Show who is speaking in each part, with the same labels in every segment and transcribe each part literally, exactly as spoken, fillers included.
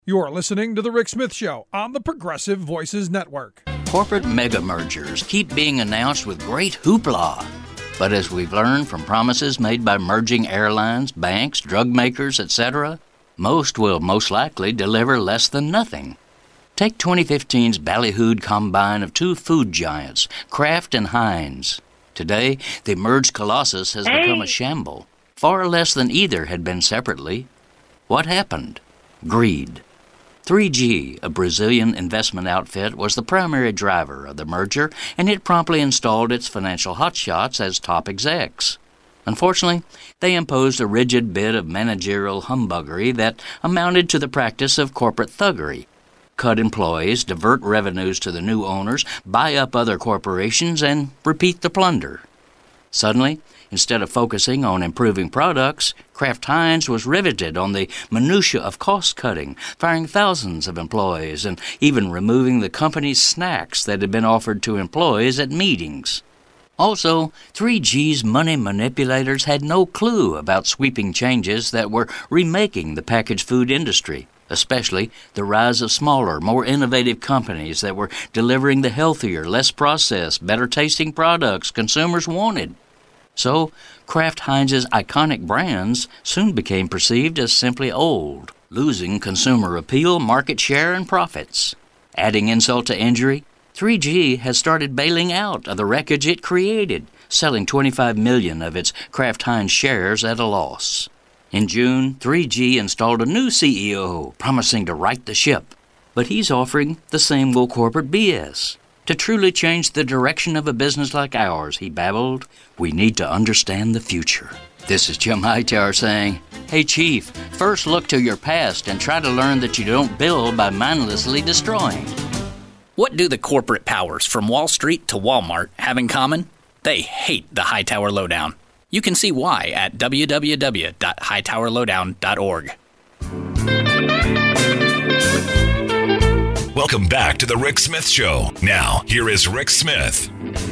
Speaker 1: You're listening to The Rick Smith Show on the Progressive Voices Network.
Speaker 2: Corporate mega mergers keep being announced with great hoopla. But as we've learned from promises made by merging airlines, banks, drug makers, et cetera, most will most likely deliver less than nothing. Take twenty fifteen's ballyhooed combine of two food giants, Kraft and Heinz. Today, the merged colossus has hey. become a shamble, far less than either had been separately. What happened? Greed. three G, a Brazilian investment outfit, was the primary driver of the merger, and it promptly installed its financial hotshots as top execs. Unfortunately, they imposed a rigid bit of managerial humbuggery that amounted to the practice of corporate thuggery. Cut employees, divert revenues to the new owners, buy up other corporations, and repeat the plunder. Suddenly, instead of focusing on improving products, Kraft Heinz was riveted on the minutiae of cost-cutting, firing thousands of employees and even removing the company's snacks that had been offered to employees at meetings. Also, three G's money manipulators had no clue about sweeping changes that were remaking the packaged food industry, especially the rise of smaller, more innovative companies that were delivering the healthier, less processed, better-tasting products consumers wanted. So, Kraft Heinz's iconic brands soon became perceived as simply old, losing consumer appeal, market share, and profits. Adding insult to injury, three G has started bailing out of the wreckage it created, selling twenty-five million of its Kraft Heinz shares at a loss. In June, three G installed a new C E O, promising to right the ship. But he's offering the same old corporate B S. To truly change the direction of a business like ours, he babbled, we need to understand the future. This is Jim Hightower saying, hey, Chief, first look to your past and try to learn that you don't build by mindlessly destroying.
Speaker 3: What do the corporate powers from Wall Street to Walmart have in common? They hate the Hightower Lowdown. You can see why at w w w dot hightower lowdown dot org.
Speaker 4: Welcome back to The Rick Smith Show. Now, here is Rick Smith.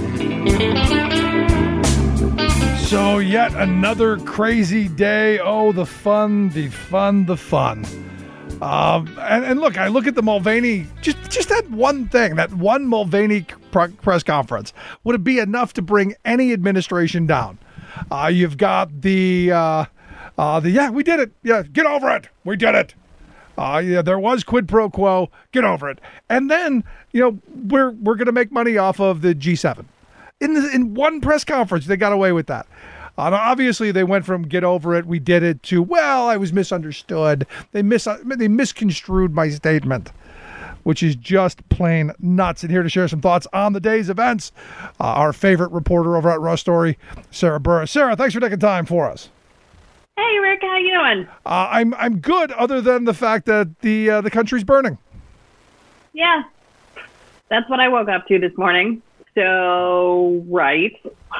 Speaker 1: So yet another crazy day. Oh, the fun, the fun, the fun. Um, and, and look, I look at the Mulvaney, just just that one thing, that one Mulvaney pr- press conference. Would it be enough to bring any administration down? Uh, you've got the, uh, uh, the, yeah, we did it. Yeah, get over it. We did it. Uh, yeah, there was quid pro quo. Get over it. And then, you know, we're we're going to make money off of the G seven. In the, in one press conference, they got away with that. Uh, obviously, they went from get over it, we did it, to, well, I was misunderstood. They mis they misconstrued my statement, which is just plain nuts. And here to share some thoughts on the day's events, uh, our favorite reporter over at Rush Story, Sarah Burris. Sarah, thanks for taking time for us.
Speaker 5: Hey, Rick, how you doing?
Speaker 1: Uh, I'm I'm good, other than the fact that the uh, the country's burning.
Speaker 5: Yeah, that's what I woke up to this morning. So, right.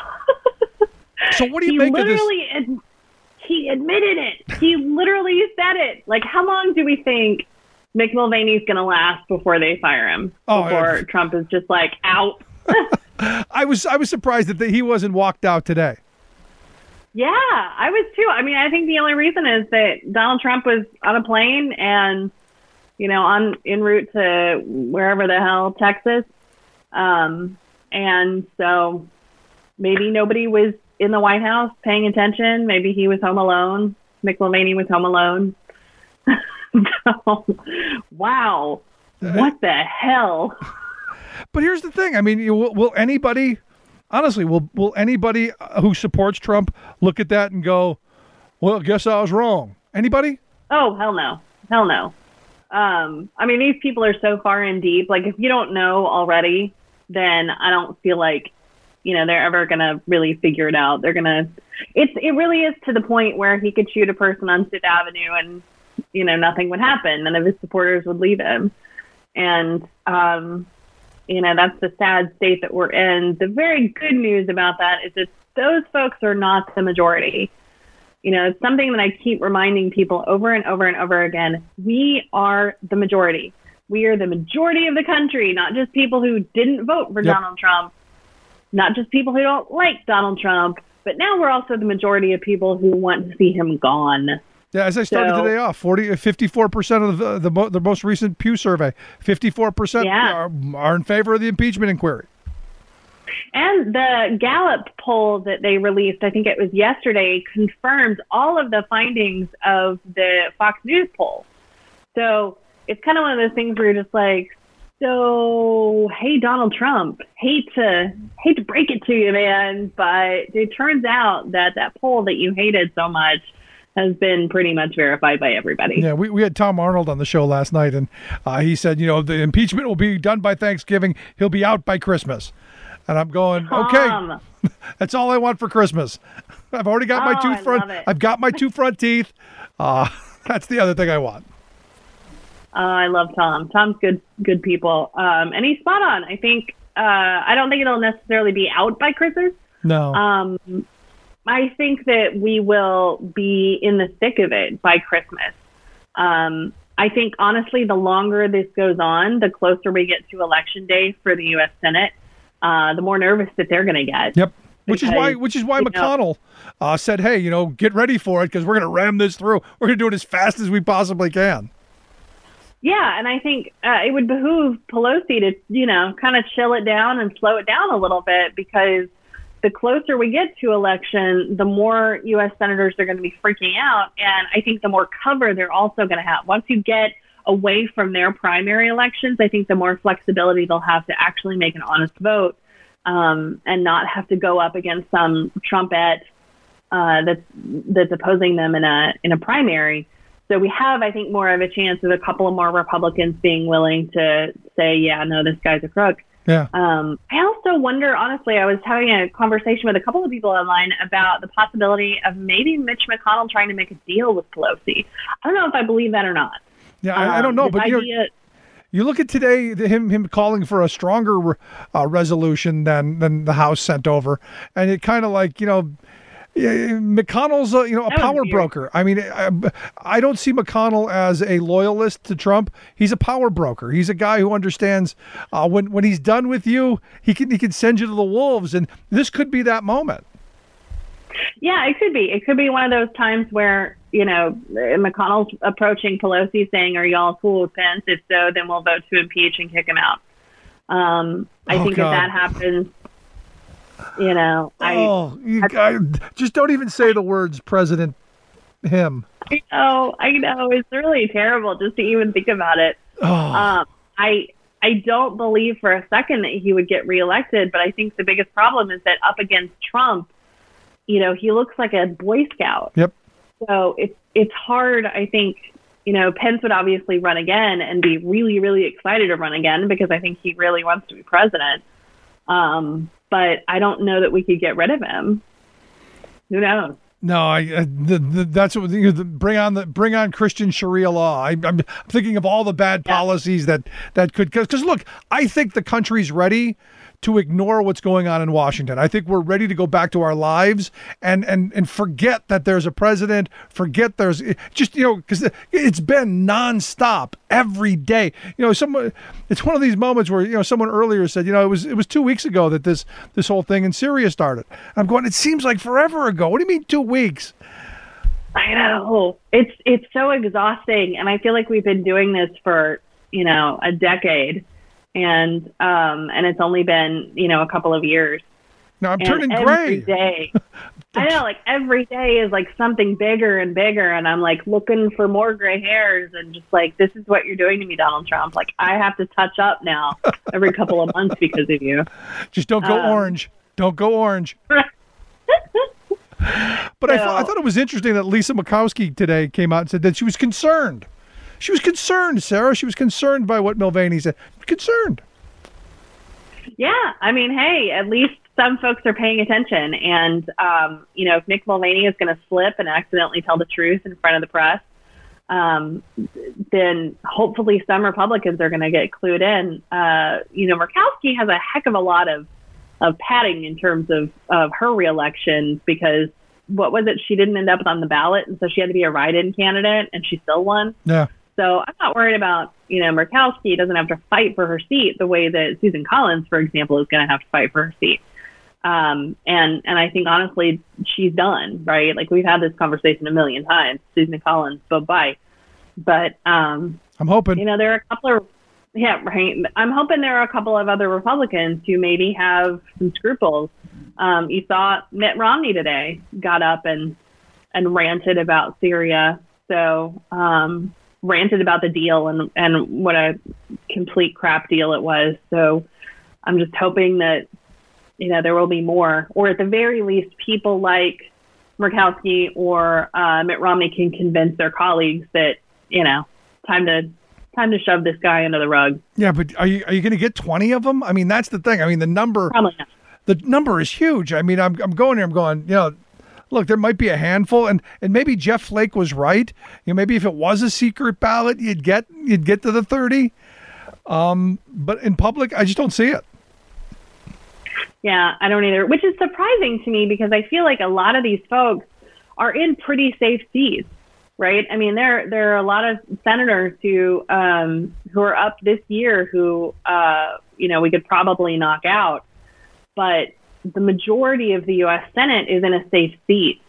Speaker 1: So what do you
Speaker 5: he
Speaker 1: make of this?
Speaker 5: Ad- he admitted it. He literally said it. Like, how long do we think Mick Mulvaney's going to last before they fire him?
Speaker 1: Oh,
Speaker 5: before
Speaker 1: yeah.
Speaker 5: Trump is just like out.
Speaker 1: I was I was surprised that the, he wasn't walked out today.
Speaker 5: Yeah, I was too. I mean, I think the only reason is that Donald Trump was on a plane and, you know, on en route to wherever the hell, Texas. Um, and so maybe nobody was in the White House paying attention. Maybe he was home alone. Mick Mulvaney was home alone. So, wow. What the hell?
Speaker 1: But here's the thing. I mean, will, will anybody... Honestly, will will anybody who supports Trump look at that and go, well, I guess I was wrong? Anybody?
Speaker 5: Oh, hell no. Hell no. Um, I mean, these people are so far in deep. Like, if you don't know already, then I don't feel like, you know, they're ever going to really figure it out. They're going to, it's, it really is to the point where he could shoot a person on Fifth Avenue and, you know, nothing would happen. None of his supporters would leave him. And, um, you know, that's the sad state that we're in. The very good news about that is that those folks are not the majority. You know, it's something that I keep reminding people over and over and over again. We are the majority. We are the majority of the country, not just people who didn't vote for yep. Donald Trump, not just people who don't like Donald Trump, but now we're also the majority of people who want to see him gone.
Speaker 1: Yeah, as I started
Speaker 5: So-
Speaker 1: today off, forty, fifty-four percent of the the, mo- the most recent Pew survey, fifty-four percent
Speaker 5: Yeah.
Speaker 1: are, are in favor of the impeachment inquiry.
Speaker 5: And the Gallup poll that they released, I think it was yesterday, confirms all of the findings of the Fox News poll. So it's kind of one of those things where you're just like, so, hey, Donald Trump, hate to hate to break it to you, man, but it turns out that that poll that you hated so much has been pretty much verified by everybody.
Speaker 1: Yeah, we, we had Tom Arnold on the show last night, and uh, he said, you know, the impeachment will be done by Thanksgiving. He'll be out by Christmas. And I'm going, okay,
Speaker 5: Tom.
Speaker 1: that's all I want for Christmas. I've already got my
Speaker 5: Oh,
Speaker 1: two
Speaker 5: I
Speaker 1: front.
Speaker 5: love it.
Speaker 1: I've got my two front teeth. Uh, that's the other thing I want.
Speaker 5: Uh, I love Tom. Tom's good, good people, um, and he's spot on. I think uh, I don't think it'll necessarily be out by Christmas.
Speaker 1: No.
Speaker 5: Um, I think that we will be in the thick of it by Christmas. Um, I think honestly, the longer this goes on, the closer we get to Election Day for the U S Senate, uh, the more nervous that they're going to get.
Speaker 1: Yep. Which is why,
Speaker 5: Because,
Speaker 1: which is why
Speaker 5: you know-
Speaker 1: McConnell uh, said, "Hey, you know, get ready for it because we're going to ram this through. We're going to do it as fast as we possibly can."
Speaker 5: Yeah, and I think uh, it would behoove Pelosi to, you know, kind of chill it down and slow it down a little bit, because the closer we get to election, the more U S senators are going to be freaking out. And I think the more cover they're also going to have. Once you get away from their primary elections, I think the more flexibility they'll have to actually make an honest vote, um, and not have to go up against some Trumpette uh, that's that's opposing them in a in a primary. So we have, I think, more of a chance of a couple of more Republicans being willing to say, yeah, no, this guy's a crook.
Speaker 1: Yeah.
Speaker 5: Um, I also wonder, honestly, I was having a conversation with a couple of people online about the possibility of maybe Mitch McConnell trying to make a deal with Pelosi. I don't know if I believe that or not.
Speaker 1: Yeah, I, I don't
Speaker 5: Um,
Speaker 1: know,
Speaker 5: this
Speaker 1: but you know,
Speaker 5: idea-
Speaker 1: you look at today, the- him him calling for a stronger uh, resolution than than the House sent over, and it kind of like, you know, yeah, McConnell's a, you know, a
Speaker 5: That was
Speaker 1: power
Speaker 5: weird.
Speaker 1: broker. I mean, I, I don't see McConnell as a loyalist to Trump. He's a power broker. He's a guy who understands uh, when when he's done with you, he can he can send you to the wolves, and this could be that moment.
Speaker 5: Yeah, it could be. It could be one of those times where, you know, McConnell's approaching Pelosi saying, are y'all cool with Pence? If so, then we'll vote to impeach and kick him out. Um, I
Speaker 1: Oh,
Speaker 5: think
Speaker 1: God.
Speaker 5: if that happens, you know, I,
Speaker 1: oh, you, I, just don't even say the words President him.
Speaker 5: I know, I know. It's really terrible just to even think about it.
Speaker 1: Oh,
Speaker 5: Um, I I don't believe for a second that he would get reelected, but I think the biggest problem is that up against Trump, you know, he looks like a Boy Scout.
Speaker 1: yep.
Speaker 5: So it's it's hard. I think, you know, Pence would obviously run again and be really, really excited to run again because I think he really wants to be president. Um, but I don't know that we could get rid of him. Who knows?
Speaker 1: No, I, uh, the, the, that's what you know, the, bring on the bring on Christian Sharia law. I, I'm thinking of all the bad
Speaker 5: Yeah.
Speaker 1: policies that that could because look, I think the country's ready to ignore what's going on in Washington. I think we're ready to go back to our lives and and and forget that there's a president. Forget there's just you know because it's been nonstop every day. You know, someone it's one of these moments where you know someone earlier said you know it was it was two weeks ago that this this whole thing in Syria started. I'm going. It seems like forever ago. What do you mean two weeks?
Speaker 5: I know. It's it's so exhausting, and I feel like we've been doing this for, you know, a decade, and um and it's only been, you know, a couple of years.
Speaker 1: Now I'm
Speaker 5: And
Speaker 1: turning
Speaker 5: every
Speaker 1: gray.
Speaker 5: day, I know, like every day is like something bigger and bigger, and I'm like looking for more gray hairs, and just like, this is what you're doing to me, Donald Trump. Like, I have to touch up now every couple of months because of you.
Speaker 1: Just don't go
Speaker 5: Um,
Speaker 1: orange. Don't go orange. But I,
Speaker 5: So-
Speaker 1: thought I thought it was interesting that Lisa Murkowski today came out and said that she was concerned. She was concerned, Sarah. She was concerned by what Mulvaney said. Concerned.
Speaker 5: Yeah, I mean, hey, at least some folks are paying attention. And, um, you know, if Mick Mulvaney is going to slip and accidentally tell the truth in front of the press, um, then hopefully some Republicans are going to get clued in. Uh, you know, Murkowski has a heck of a lot of, of padding in terms of, of her reelection because what was it? She didn't end up on the ballot, and so she had to be a write-in candidate, and she still won.
Speaker 1: Yeah.
Speaker 5: So I'm not worried about, you know, Murkowski doesn't have to fight for her seat the way that Susan Collins, for example, is going to have to fight for her seat. Um, and, and I think honestly, she's done, right? Like we've had this conversation a million times, Susan Collins, bye-bye. But, um,
Speaker 1: I'm hoping,
Speaker 5: you know, there are a couple of, yeah, right. I'm hoping there are a couple of other Republicans who maybe have some scruples. Um, you saw Mitt Romney today got up and, and ranted about Syria. So, um, ranted about the deal and, and what a complete crap deal it was. So I'm just hoping that, you know, there will be more, or at the very least, people like Murkowski or uh, Mitt Romney can convince their colleagues that, you know, time to time to shove this guy under the rug.
Speaker 1: Yeah, but are you are you going to get twenty of them? I mean, that's the thing. I mean, the number
Speaker 5: Probably not.
Speaker 1: The number is huge. I mean, I'm I'm going here. I'm going. You know, look, there might be a handful, and, and maybe Jeff Flake was right. You know, maybe if it was a secret ballot, you'd get you'd get to the thirty. Um, but in public, I just don't see it.
Speaker 5: Yeah, I don't either, which is surprising to me because I feel like a lot of these folks are in pretty safe seats, right? I mean, there there are a lot of senators who um, who are up this year who, uh, you know, we could probably knock out. But the majority of the U S Senate is in a safe seat.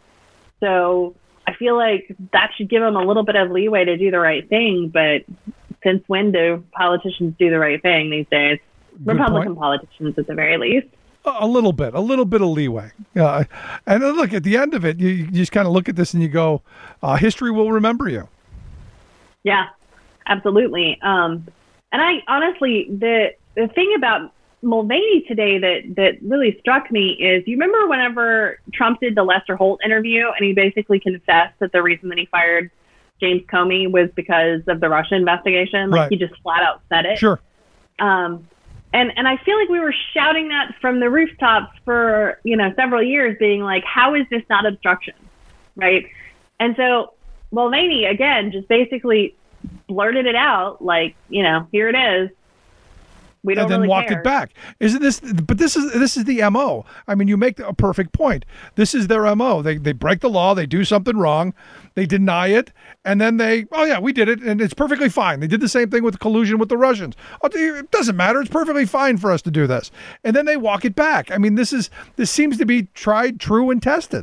Speaker 5: So I feel like that should give them a little bit of leeway to do the right thing. But since when do politicians do the right thing these days?
Speaker 1: Good
Speaker 5: Republican
Speaker 1: point.
Speaker 5: politicians, at the very least.
Speaker 1: A little bit, a little bit of leeway. Uh, and then look, at the end of it, you, you just kind of look at this and you go, uh, history will remember you.
Speaker 5: Yeah, absolutely. Um, and I honestly, the the thing about Mulvaney today that, that really struck me is, you remember whenever Trump did the Lester Holt interview and he basically confessed that the reason that he fired James Comey was because of the Russia investigation? Like
Speaker 1: Right.
Speaker 5: he just flat out said it.
Speaker 1: Sure.
Speaker 5: Um, and, and I feel like we were shouting that from the rooftops for, you know, several years, being like, how is this not obstruction? Right. And so Mulvaney, again, just basically blurted it out like, you know, here it is. We don't
Speaker 1: And then
Speaker 5: really
Speaker 1: walked
Speaker 5: care.
Speaker 1: it back. Isn't this? But this is this is the M O. I mean, you make a perfect point. This is their M O. They they break the law. They do something wrong. They deny it, and then they, oh yeah, we did it, and it's perfectly fine. They did the same thing with collusion with the Russians. Oh, it doesn't matter. It's perfectly fine for us to do this, and then they walk it back. I mean, this is this seems to be tried, true, and tested.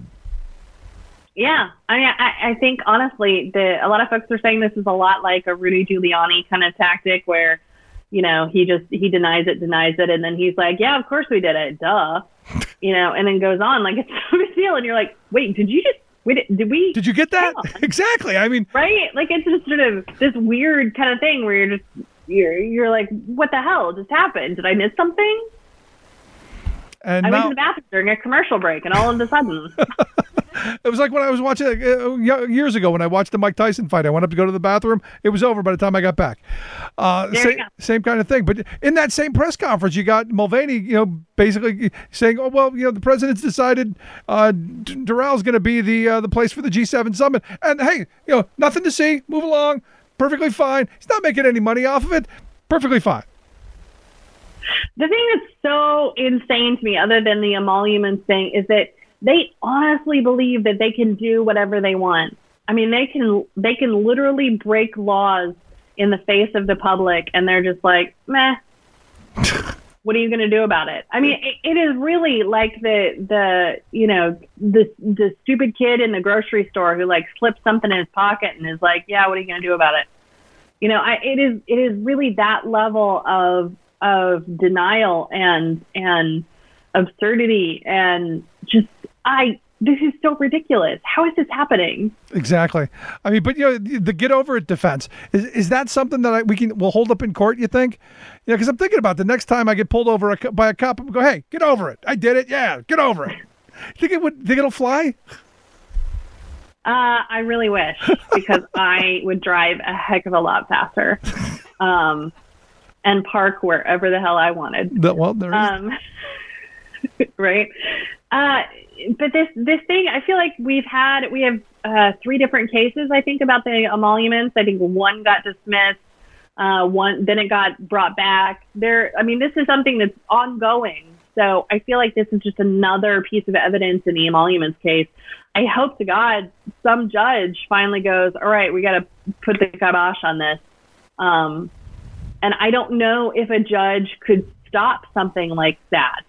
Speaker 5: Yeah, I mean, I, I think honestly, the a lot of folks are saying this is a lot like a Rudy Giuliani kind of tactic where, you know, he just, he denies it, denies it. And then he's like, yeah, of course we did it. Duh. You know, and then goes on like it's no big deal. And you're like, wait, did you just, wait, did we?
Speaker 1: Did you get that?
Speaker 5: Hang on.
Speaker 1: Exactly. I mean,
Speaker 5: Right? Like it's just sort of this weird kind of thing where you're just, you're, you're like, what the hell just happened? Did I miss something?
Speaker 1: and
Speaker 5: I
Speaker 1: now,
Speaker 5: went to the bathroom during a commercial break and all of a sudden.
Speaker 1: it was like when I was watching uh, years ago when I watched the Mike Tyson fight. I went up to go to the bathroom. It was over by the time I got back. Uh,
Speaker 5: There
Speaker 1: sa-
Speaker 5: you go.
Speaker 1: Same kind of thing. But in that same press conference, you got Mulvaney, you know, basically saying, "Oh well, you know, the president's decided uh, D- Doral is going to be the uh, the place for the G seven summit." And hey, you know, nothing to see. Move along. Perfectly fine. He's not making any money off of it. Perfectly fine.
Speaker 5: The thing that's so insane to me, other than the emoluments thing, is that they honestly believe that they can do whatever they want. I mean, they can they can literally break laws in the face of the public, and they're just like, meh. What are you going to do about it? I mean, it, it is really like the the you know the the stupid kid in the grocery store who like slips something in his pocket and is like, yeah, what are you going to do about it? You know, I, it is it is really that level of of denial and and absurdity and just I this is so ridiculous. How is this happening?
Speaker 1: Exactly. I mean, but you know, the get over it defense is is that something that I, we can will hold up in court? You think? You know, because I'm thinking about the next time I get pulled over a, co- by a cop, I'm go, hey, get over it. I did it. Yeah, get over it. Think it would? Think it'll fly?
Speaker 5: Uh, I really wish, because I would drive a heck of a lot faster, um, and park wherever the hell I wanted.
Speaker 1: The, well, there is.
Speaker 5: Um, right. Uh, but this, this thing, I feel like we've had, we have uh, three different cases, I think, about the emoluments. I think one got dismissed, uh, one, then it got brought back. There, I mean, this is something that's ongoing. So I feel like this is just another piece of evidence in the emoluments case. I hope to God some judge finally goes, all right, we got to put the kibosh on this. Um, and I don't know if a judge could stop something like that.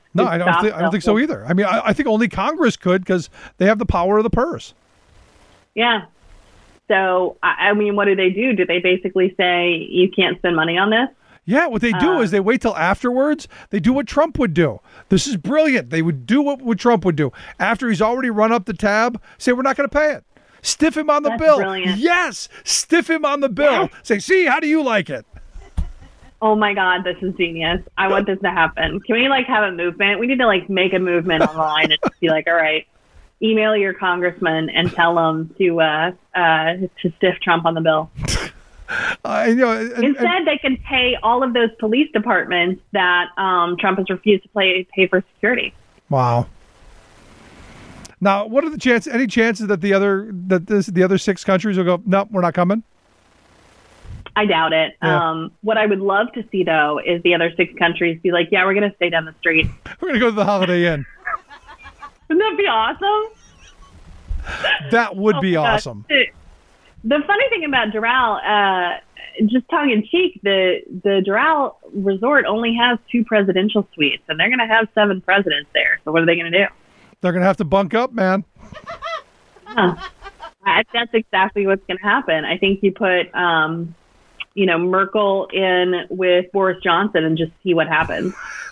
Speaker 1: No, I don't. Th- I don't think so either. I mean, I, I think only Congress could because they have the power of the purse.
Speaker 5: Yeah. So, I, I mean, what do they do? Do they basically say you can't spend money on this?
Speaker 1: Yeah, what they do uh, is they wait till afterwards. They do what Trump would do. This is brilliant. They would do what, what Trump would do. After he's already run up the tab, say, we're not going to pay it. Stiff him on the
Speaker 5: That's
Speaker 1: bill.
Speaker 5: Brilliant.
Speaker 1: Yes, stiff him on the bill.
Speaker 5: Yes.
Speaker 1: Say, see, how do you like it?
Speaker 5: Oh my God, this is genius. I want this to happen. Can we like have a movement? We need to like make a movement online and be like, all right, email your congressman and tell them to uh, uh, to stiff Trump on the bill.
Speaker 1: Uh, you know, and,
Speaker 5: Instead,
Speaker 1: and,
Speaker 5: they can pay all of those police departments that um, Trump has refused to pay, pay for security.
Speaker 1: Wow. Now, what are the chances? Any chances that the other that this the other six countries will go? No, we're not coming.
Speaker 5: I doubt it.
Speaker 1: Yeah.
Speaker 5: Um, what I would love to see, though, is the other six countries be like, "Yeah, we're going to stay down the street.
Speaker 1: We're going to go to the Holiday Inn."
Speaker 5: Wouldn't that be awesome?
Speaker 1: That would
Speaker 5: oh
Speaker 1: be awesome.
Speaker 5: The, the funny thing about Doral, uh, just tongue in cheek, the the Doral Resort only has two presidential suites, and they're going to have seven presidents there. So what are they going to do?
Speaker 1: They're going to have to bunk up, man.
Speaker 5: Huh. I, that's exactly what's going to happen. I think you put, um, you know, Merkel in with Boris Johnson and just see what happens.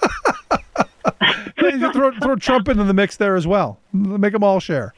Speaker 1: throw, throw Trump into the mix there as well. Make them all share.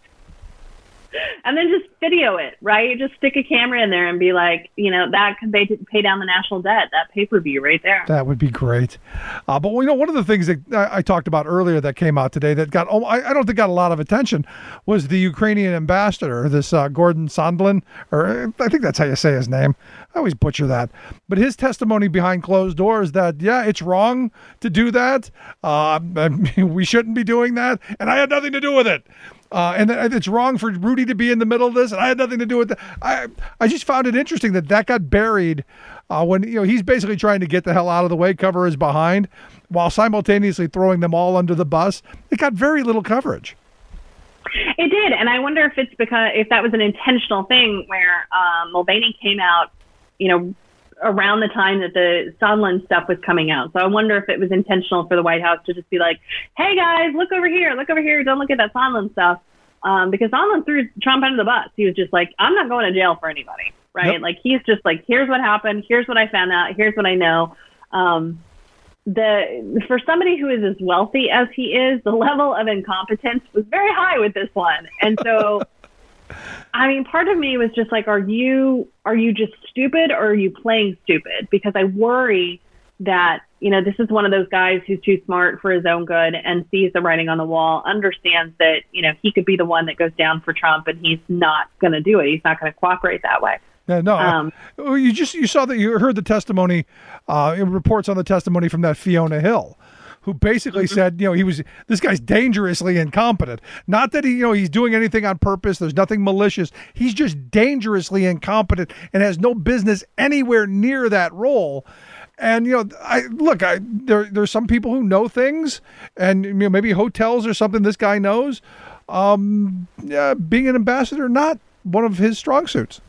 Speaker 5: And then just video it, right? Just stick a camera in there and be like, you know, that could pay, pay down the national debt, that pay-per-view right there.
Speaker 1: That would be great. Uh, but, you know, one of the things that I, I talked about earlier that came out today that got, oh, I, I don't think got a lot of attention was the Ukrainian ambassador, this uh, Gordon Sondland, or I think that's how you say his name. I always butcher that. But his testimony behind closed doors that, yeah, it's wrong to do that. Uh, we shouldn't be doing that. And I had nothing to do with it. Uh, and that it's wrong for Rudy to be in the middle of this, and I had nothing to do with that. I I just found it interesting that that got buried uh, when you know he's basically trying to get the hell out of the way, cover his behind, while simultaneously throwing them all under the bus. It got very little coverage.
Speaker 5: It did, and I wonder if it's because if that was an intentional thing where um, Mulvaney came out, you know, around the time that the Sondland stuff was coming out. So I wonder if it was intentional for the White House to just be like, hey guys, look over here, look over here, don't look at that Sondland stuff. Um, because Sondland threw Trump under the bus. He was just like, I'm not going to jail for anybody, right? Yep. Like he's just like, here's what happened, here's what I found out, here's what I know. Um, the for somebody who is as wealthy as he is, the level of incompetence was very high with this one. And so I mean, part of me was just like, are you are you just stupid or are you playing stupid? Because I worry that, you know, this is one of those guys who's too smart for his own good and sees the writing on the wall, understands that, you know, he could be the one that goes down for Trump and he's not going to do it. He's not going to cooperate that way.
Speaker 1: Yeah, no,
Speaker 5: um,
Speaker 1: uh, you just you saw that you heard the testimony, uh, reports on the testimony from that Fiona Hill, who basically mm-hmm. said, you know, he was, this guy's dangerously incompetent. Not that he, you know, he's doing anything on purpose. There's nothing malicious. He's just dangerously incompetent and has no business anywhere near that role. And, you know, I look, I there there's some people who know things and, you know, maybe hotels or something this guy knows. Um, yeah, being an ambassador, not one of his strong suits.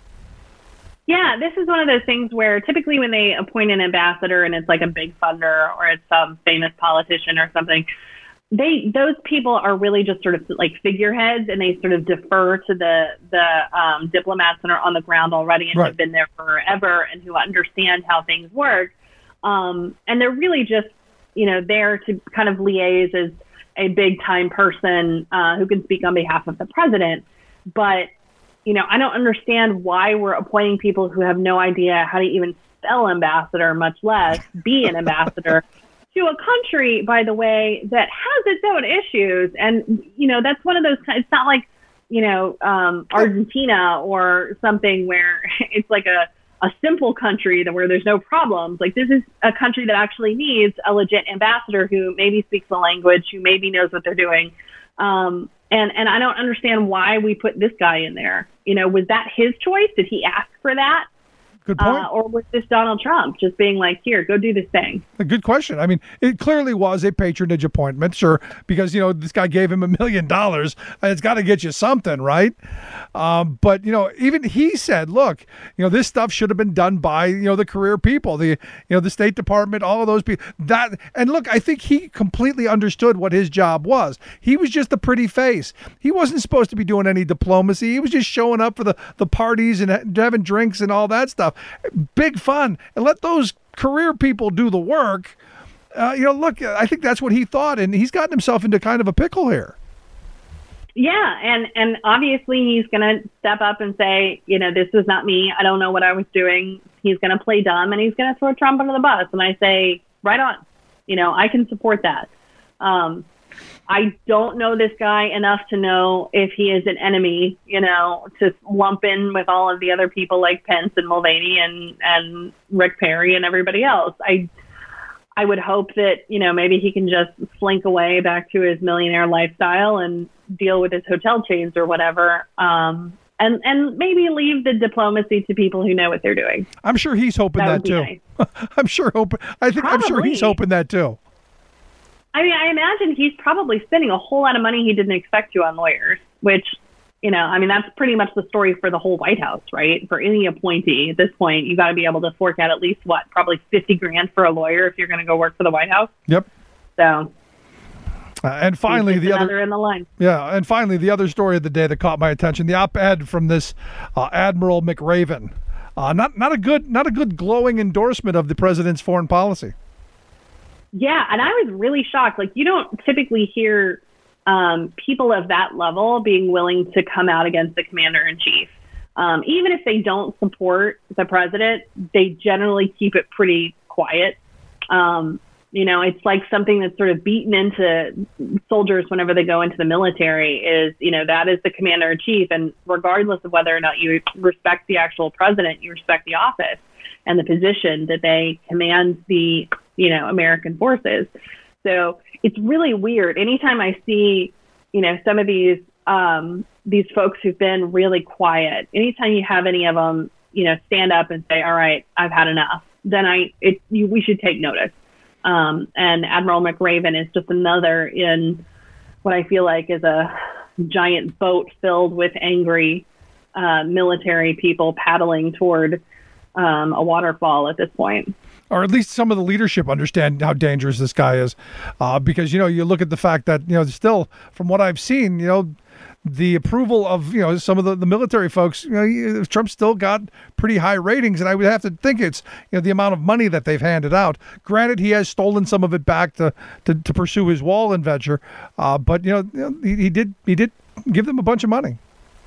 Speaker 5: Yeah, this is one of those things where typically when they appoint an ambassador and it's like a big funder or it's some famous politician or something, they those people are really just sort of like figureheads and they sort of defer to the the um, diplomats that are on the ground already and
Speaker 1: right.
Speaker 5: have been there forever and who understand how things work. Um, and they're really just, you know, there to kind of liaise as a big time person uh, who can speak on behalf of the president. But you know, I don't understand why we're appointing people who have no idea how to even spell ambassador, much less be an ambassador to a country, by the way, that has its own issues. And, you know, that's one of those, it's not like, you know, um, Argentina or something where it's like a, a simple country that where there's no problems. Like this is a country that actually needs a legit ambassador who maybe speaks the language, who maybe knows what they're doing. Um, And and I don't understand why we put this guy in there. You know, was that his choice? Did he ask for that?
Speaker 1: Good point.
Speaker 5: Uh, or was this Donald Trump just being like, here, go do this thing?
Speaker 1: A good question. I mean, it clearly was a patronage appointment, sure, because, you know, this guy gave him a million dollars. It's got to get you something, right? Um, but, you know, even he said, look, you know, this stuff should have been done by, you know, the career people, the, you know, the State Department, all of those people. That, and look, I think he completely understood what his job was. He was just a pretty face. He wasn't supposed to be doing any diplomacy. He was just showing up for the, the parties and having drinks and all that stuff. Big fun, and let those career people do the work. Uh, you know, look, I think that's what he thought, and he's gotten himself into kind of a pickle here.
Speaker 5: Yeah, and, and obviously he's going to step up and say, you know, this is not me. I don't know what I was doing. He's going to play dumb, and he's going to throw Trump under the bus. And I say, right on. You know, I can support that. Um, I don't know this guy enough to know if he is an enemy, you know, to lump in with all of the other people like Pence and Mulvaney and, and Rick Perry and everybody else. I I would hope that, you know, maybe he can just slink away back to his millionaire lifestyle and deal with his hotel chains or whatever. Um, and, and maybe leave the diplomacy to people who know what they're doing.
Speaker 1: I'm sure he's hoping that, that too. Nice. I'm sure hoping. I think Probably. I'm sure he's hoping that too.
Speaker 5: I mean, I imagine he's probably spending a whole lot of money he didn't expect to on lawyers, which, you know, I mean, that's pretty much the story for the whole White House, right? For any appointee at this point, you got to be able to fork out at least, what, probably fifty grand for a lawyer if you're going to go work for the White House.
Speaker 1: Yep.
Speaker 5: So.
Speaker 1: Uh, and finally, the other
Speaker 5: in the line.
Speaker 1: Yeah, and finally, the other story of the day that caught my attention: the op-ed from this uh, Admiral McRaven. Uh, not not a good not a good glowing endorsement of the president's foreign policy.
Speaker 5: Yeah, and I was really shocked. Like, you don't typically hear um, people of that level being willing to come out against the commander in chief. Um, even if they don't support the president, they generally keep it pretty quiet. Um, you know, it's like something that's sort of beaten into soldiers whenever they go into the military is, you know, that is the commander in chief. And regardless of whether or not you respect the actual president, you respect the office and the position that they command the, you know, American forces. So it's really weird. Anytime I see, you know, some of these um, these folks who've been really quiet, anytime you have any of them, you know, stand up and say, all right, I've had enough, then I it you, we should take notice. Um, and Admiral McRaven is just another in what I feel like is a giant boat filled with angry uh, military people paddling toward um, a waterfall at this point.
Speaker 1: Or at least some of the leadership understand how dangerous this guy is. Uh, because, you know, you look at the fact that, you know, still, from what I've seen, you know, the approval of, you know, some of the, the military folks, you know, Trump still got pretty high ratings. And I would have to think it's, you know, the amount of money that they've handed out. Granted, he has stolen some of it back to, to, to pursue his wall adventure. Uh, but, you know, you know he, he did he did give them a bunch of money.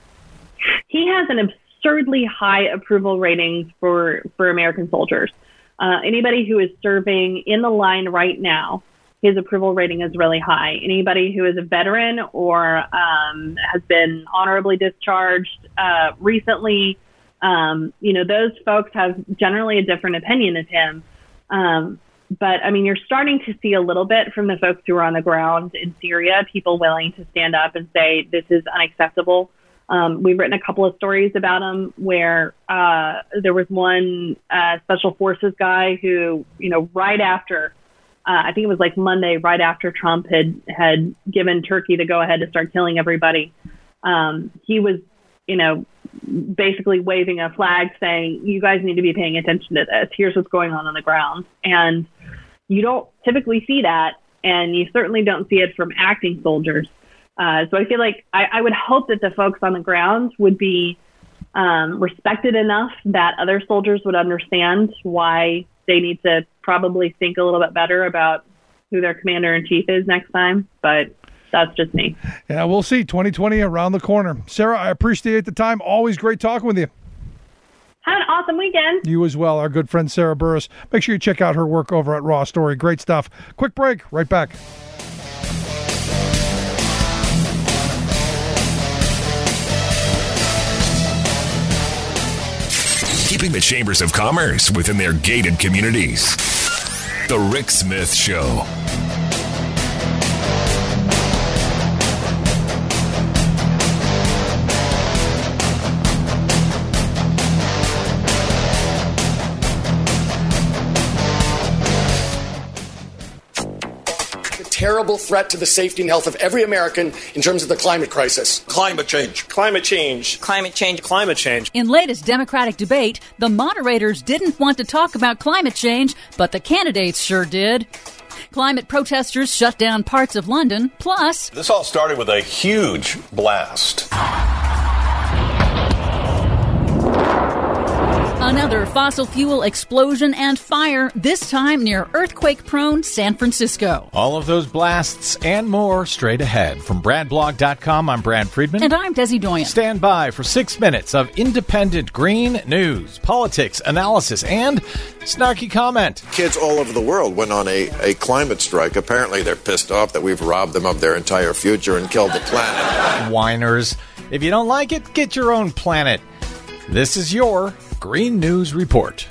Speaker 5: He has an absurdly high approval ratings for, for American soldiers. Uh, anybody who is serving in the line right now, his approval rating is really high. Anybody who is a veteran or um, has been honorably discharged uh, recently, um, you know, those folks have generally a different opinion of him. Um, but, I mean, you're starting to see a little bit from the folks who are on the ground in Syria, people willing to stand up and say, this is unacceptable. Um, we've written a couple of stories about him where uh, there was one uh, special forces guy who, you know, right after, uh, I think it was like Monday, right after Trump had, had given Turkey the go ahead to start killing everybody, um, he was, you know, basically waving a flag saying, you guys need to be paying attention to this. Here's what's going on on the ground. And you don't typically see that. And you certainly don't see it from acting soldiers. Uh, so I feel like I, I would hope that the folks on the ground would be um, respected enough that other soldiers would understand why they need to probably think a little bit better about who their commander-in-chief is next time. But that's just me.
Speaker 1: Yeah, we'll see. twenty twenty around the corner. Sarah, I appreciate the time. Always great talking with you.
Speaker 5: Have an awesome weekend.
Speaker 1: You as well. Our good friend Sarah Burris. Make sure you check out her work over at Raw Story. Great stuff. Quick break. Right back.
Speaker 4: Keeping the chambers of commerce within their gated communities. The Rick Smith Show.
Speaker 6: terrible threat to the safety and health of every American in terms of the climate crisis.
Speaker 7: Climate change. Climate change. Climate change. Climate change.
Speaker 8: In latest Democratic debate, the moderators didn't want to talk about climate change, but the candidates sure did. Climate protesters shut down parts of London, plus...
Speaker 9: This all started with a huge blast.
Speaker 8: Another fossil fuel explosion and fire, this time near earthquake-prone San Francisco.
Speaker 10: All of those blasts and more straight ahead. From Brad Blog dot com, I'm Brad Friedman.
Speaker 8: And I'm Desi Doyen.
Speaker 10: Stand by for six minutes of independent green news, politics, analysis, and snarky comment.
Speaker 11: Kids all over the world went on a, a climate strike. Apparently they're pissed off that we've robbed them of their entire future and killed the planet.
Speaker 10: Whiners. If you don't like it, get your own planet. This is your Green News Report.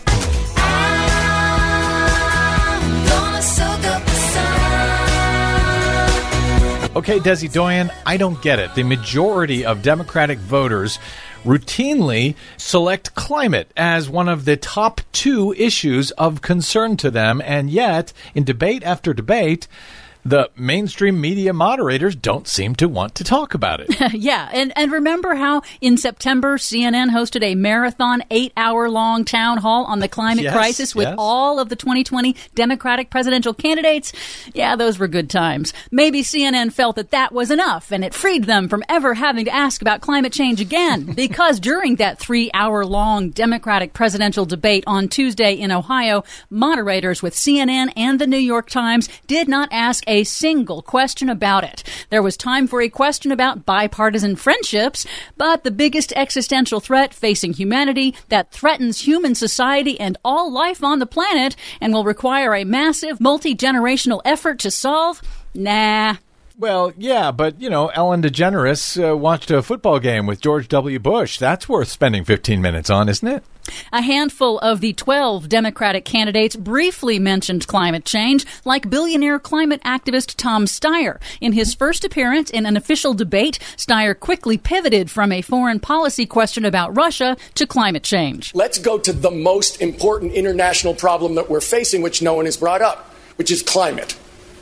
Speaker 10: Okay, Desi Doyen, I don't get it. The majority of Democratic voters routinely select climate as one of the top two issues of concern to them, and yet, in debate after debate, the mainstream media moderators don't seem to want to talk about it.
Speaker 8: Yeah, and, and remember how in September C N N hosted a marathon eight-hour-long town hall on the climate
Speaker 10: yes,
Speaker 8: crisis with
Speaker 10: yes.
Speaker 8: all of the twenty twenty Democratic presidential candidates? Yeah, those were good times. Maybe C N N felt that that was enough, and it freed them from ever having to ask about climate change again, because during that three-hour-long Democratic presidential debate on Tuesday in Ohio, moderators with C N N and the New York Times did not ask a single question about it. There was time for a question about bipartisan friendships, but the biggest existential threat facing humanity that threatens human society and all life on the planet and will require a massive multi-generational effort to solve? Nah.
Speaker 10: Well, yeah, but, you know, Ellen DeGeneres uh, watched a football game with George W. Bush. That's worth spending fifteen minutes on, isn't it?
Speaker 8: A handful of the twelve Democratic candidates briefly mentioned climate change, like billionaire climate activist Tom Steyer. In his first appearance in an official debate, Steyer quickly pivoted from a foreign policy question about Russia to climate change.
Speaker 6: Let's go to the most important international problem that we're facing, which no one has brought up, which is climate.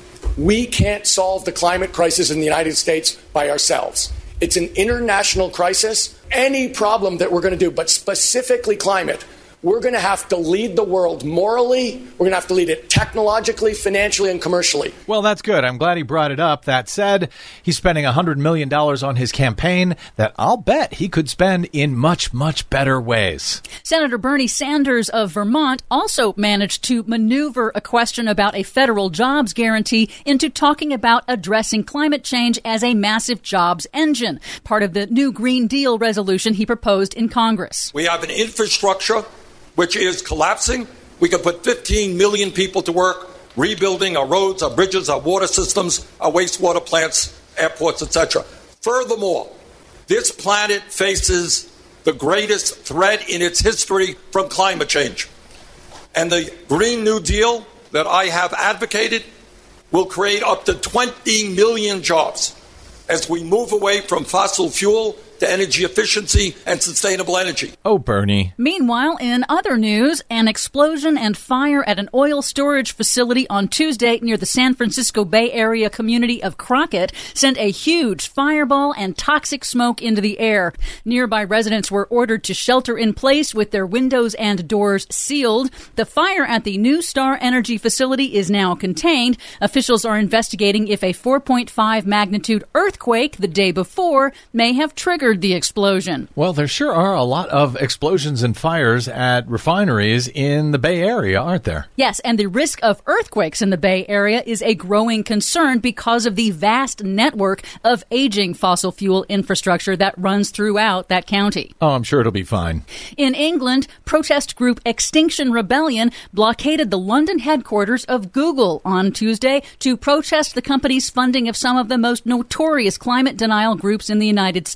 Speaker 6: We can't solve the climate crisis in the United States by ourselves. It's an international crisis. Any problem that we're going to do, but specifically climate, we're going to have to lead the world morally. We're going to have to lead it technologically, financially, and commercially.
Speaker 10: Well, that's good. I'm glad he brought it up. That said, he's spending one hundred million dollars on his campaign that I'll bet he could spend in much, much better ways.
Speaker 8: Senator Bernie Sanders of Vermont also managed to maneuver a question about a federal jobs guarantee into talking about addressing climate change as a massive jobs engine, part of the new Green Deal resolution he proposed in Congress.
Speaker 7: We have an infrastructure which is collapsing. We can put fifteen million people to work rebuilding our roads, our bridges, our water systems, our wastewater plants, airports, et cetera. Furthermore, this planet faces the greatest threat in its history from climate change. And the Green New Deal that I have advocated will create up to twenty million jobs as we move away from fossil fuel to energy efficiency and sustainable energy.
Speaker 10: Oh, Bernie.
Speaker 8: Meanwhile, in other news, an explosion and fire at an oil storage facility on Tuesday near the San Francisco Bay Area community of Crockett sent a huge fireball and toxic smoke into the air. Nearby residents were ordered to shelter in place with their windows and doors sealed. The fire at the New Star Energy facility is now contained. Officials are investigating if a four point five magnitude earthquake the day before may have triggered the explosion.
Speaker 10: Well, there sure are a lot of explosions and fires at refineries in the Bay Area, aren't there?
Speaker 8: Yes, and the risk of earthquakes in the Bay Area is a growing concern because of the vast network of aging fossil fuel infrastructure that runs throughout that county.
Speaker 10: Oh, I'm sure it'll be fine.
Speaker 8: In England, protest group Extinction Rebellion blockaded the London headquarters of Google on Tuesday to protest the company's funding of some of the most notorious climate denial groups in the United States.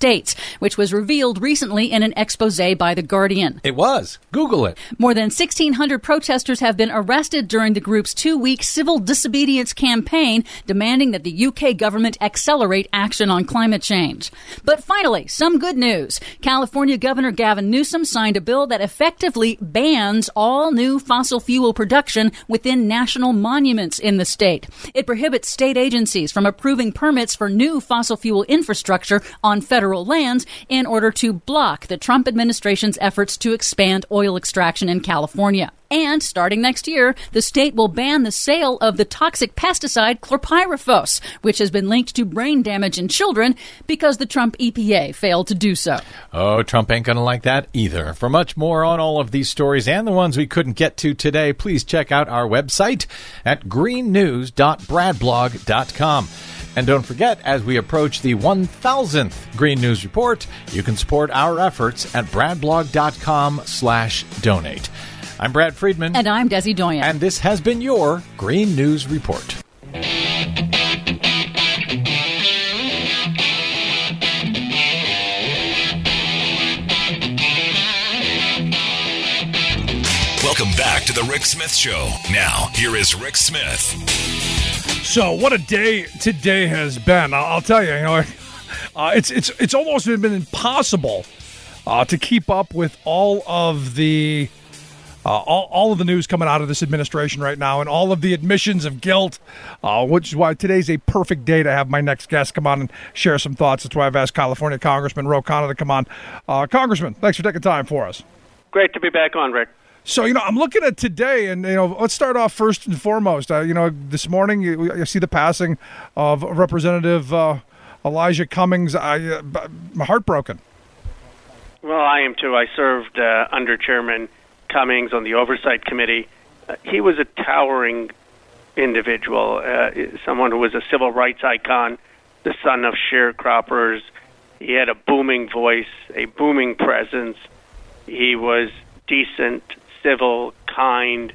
Speaker 8: which was revealed recently in an expose by The Guardian.
Speaker 10: It was. Google it.
Speaker 8: More than sixteen hundred protesters have been arrested during the group's two-week civil disobedience campaign, demanding that the U K government accelerate action on climate change. But finally, some good news. California Governor Gavin Newsom signed a bill that effectively bans all new fossil fuel production within national monuments in the state. It prohibits state agencies from approving permits for new fossil fuel infrastructure on federal lands in order to block the Trump administration's efforts to expand oil extraction in California. And starting next year, the state will ban the sale of the toxic pesticide chlorpyrifos, which has been linked to brain damage in children because the Trump E P A failed to do so.
Speaker 10: Oh, Trump ain't going to like that either. For much more on all of these stories and the ones we couldn't get to today, please check out our website at green news dot bradblog dot com. And don't forget, as we approach the one thousandth Green News Report, you can support our efforts at bradblog.com slash donate. I'm Brad Friedman.
Speaker 8: And I'm Desi Doyen.
Speaker 10: And this has been your Green News Report.
Speaker 4: Welcome back to the Rick Smith Show. Now, here is Rick Smith.
Speaker 1: So, what a day today has been. I'll, I'll tell you, you know, uh, it's it's it's almost been impossible uh, to keep up with all of the uh, all, all of the news coming out of this administration right now, and all of the admissions of guilt, uh, which is why today's a perfect day to have my next guest come on and share some thoughts. That's why I've asked California Congressman Ro Khanna to come on. Uh, Congressman, thanks for taking time for us.
Speaker 12: Great to be back on, Rick.
Speaker 1: So, you know, I'm looking at today, and, you know, let's start off first and foremost. Uh, you know, this morning you, you see the passing of Representative uh, Elijah Cummings. I, uh, I'm heartbroken.
Speaker 12: Well, I am too. I served uh, under Chairman Cummings on the Oversight Committee. Uh, he was a towering individual, uh, someone who was a civil rights icon, the son of sharecroppers. He had a booming voice, a booming presence. He was decent, civil, kind,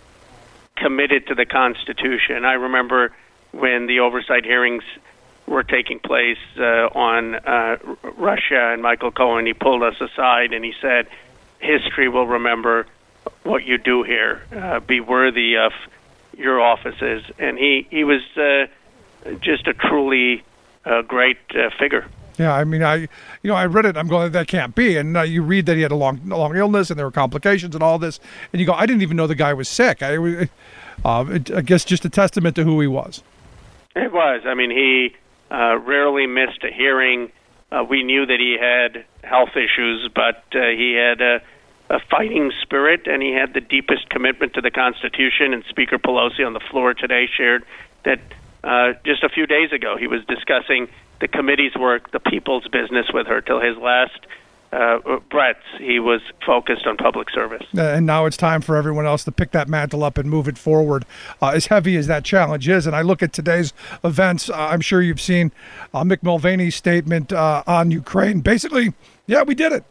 Speaker 12: committed to the Constitution. I remember when the oversight hearings were taking place uh, on uh, Russia and Michael Cohen, he pulled us aside and he said, history will remember what you do here. Uh, be worthy of your offices. And he, he was uh, just a truly uh, great uh, figure.
Speaker 1: Yeah, I mean, I, you know, I read it. I'm going, that can't be. And uh, you read that he had a long, a long illness, and there were complications and all this. And you go, I didn't even know the guy was sick. I, uh, it, I guess just a testament to who he was.
Speaker 12: It was. I mean, he uh, rarely missed a hearing. Uh, we knew that he had health issues, but uh, he had a, a fighting spirit, and he had the deepest commitment to the Constitution. And Speaker Pelosi on the floor today shared that uh, just a few days ago he was discussing the committee's work, the people's business with her. Till his last uh, breaths, he was focused on public service.
Speaker 1: And now it's time for everyone else to pick that mantle up and move it forward, uh, as heavy as that challenge is. And I look at today's events, uh, I'm sure you've seen uh, Mick Mulvaney's statement uh, on Ukraine. Basically, yeah, we did it.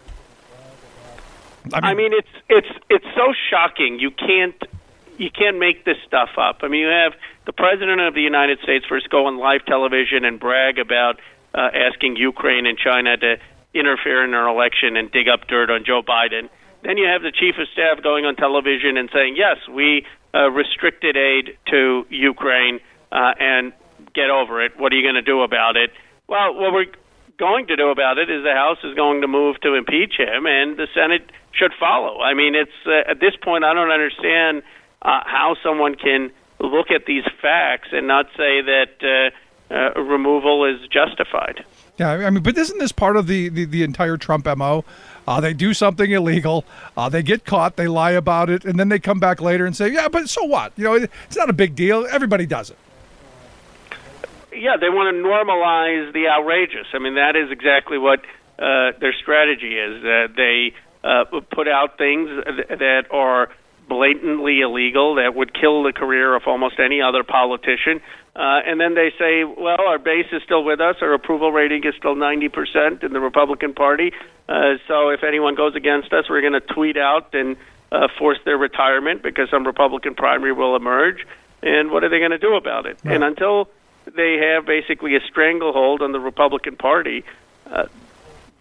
Speaker 12: I mean, I mean, it's it's it's so shocking. You can't you can't make this stuff up. I mean, you have the President of the United States first go on live television and brag about uh, asking Ukraine and China to interfere in our election and dig up dirt on Joe Biden. Then you have the Chief of Staff going on television and saying, yes, we uh, restricted aid to Ukraine uh, and get over it. What are you going to do about it? Well, what we're going to do about it is the House is going to move to impeach him, and the Senate should follow. I mean, it's uh, at this point, I don't understand uh, how someone can look at these facts and not say that uh, uh, removal is justified.
Speaker 1: Yeah, I mean, but isn't this part of the, the, the entire Trump M O? Uh, they do something illegal, uh, they get caught, they lie about it, and then they come back later and say, yeah, but so what? You know, it's not a big deal. Everybody does it.
Speaker 12: Yeah, they want to normalize the outrageous. I mean, that is exactly what uh, their strategy is. Uh, they uh, put out things that are blatantly illegal, that would kill the career of almost any other politician. Uh, and then they say, well, our base is still with us. Our approval rating is still ninety percent in the Republican Party. Uh, so if anyone goes against us, we're going to tweet out and uh, force their retirement because some Republican primary will emerge. And what are they going to do about it? Right. And until they have basically a stranglehold on the Republican Party, uh,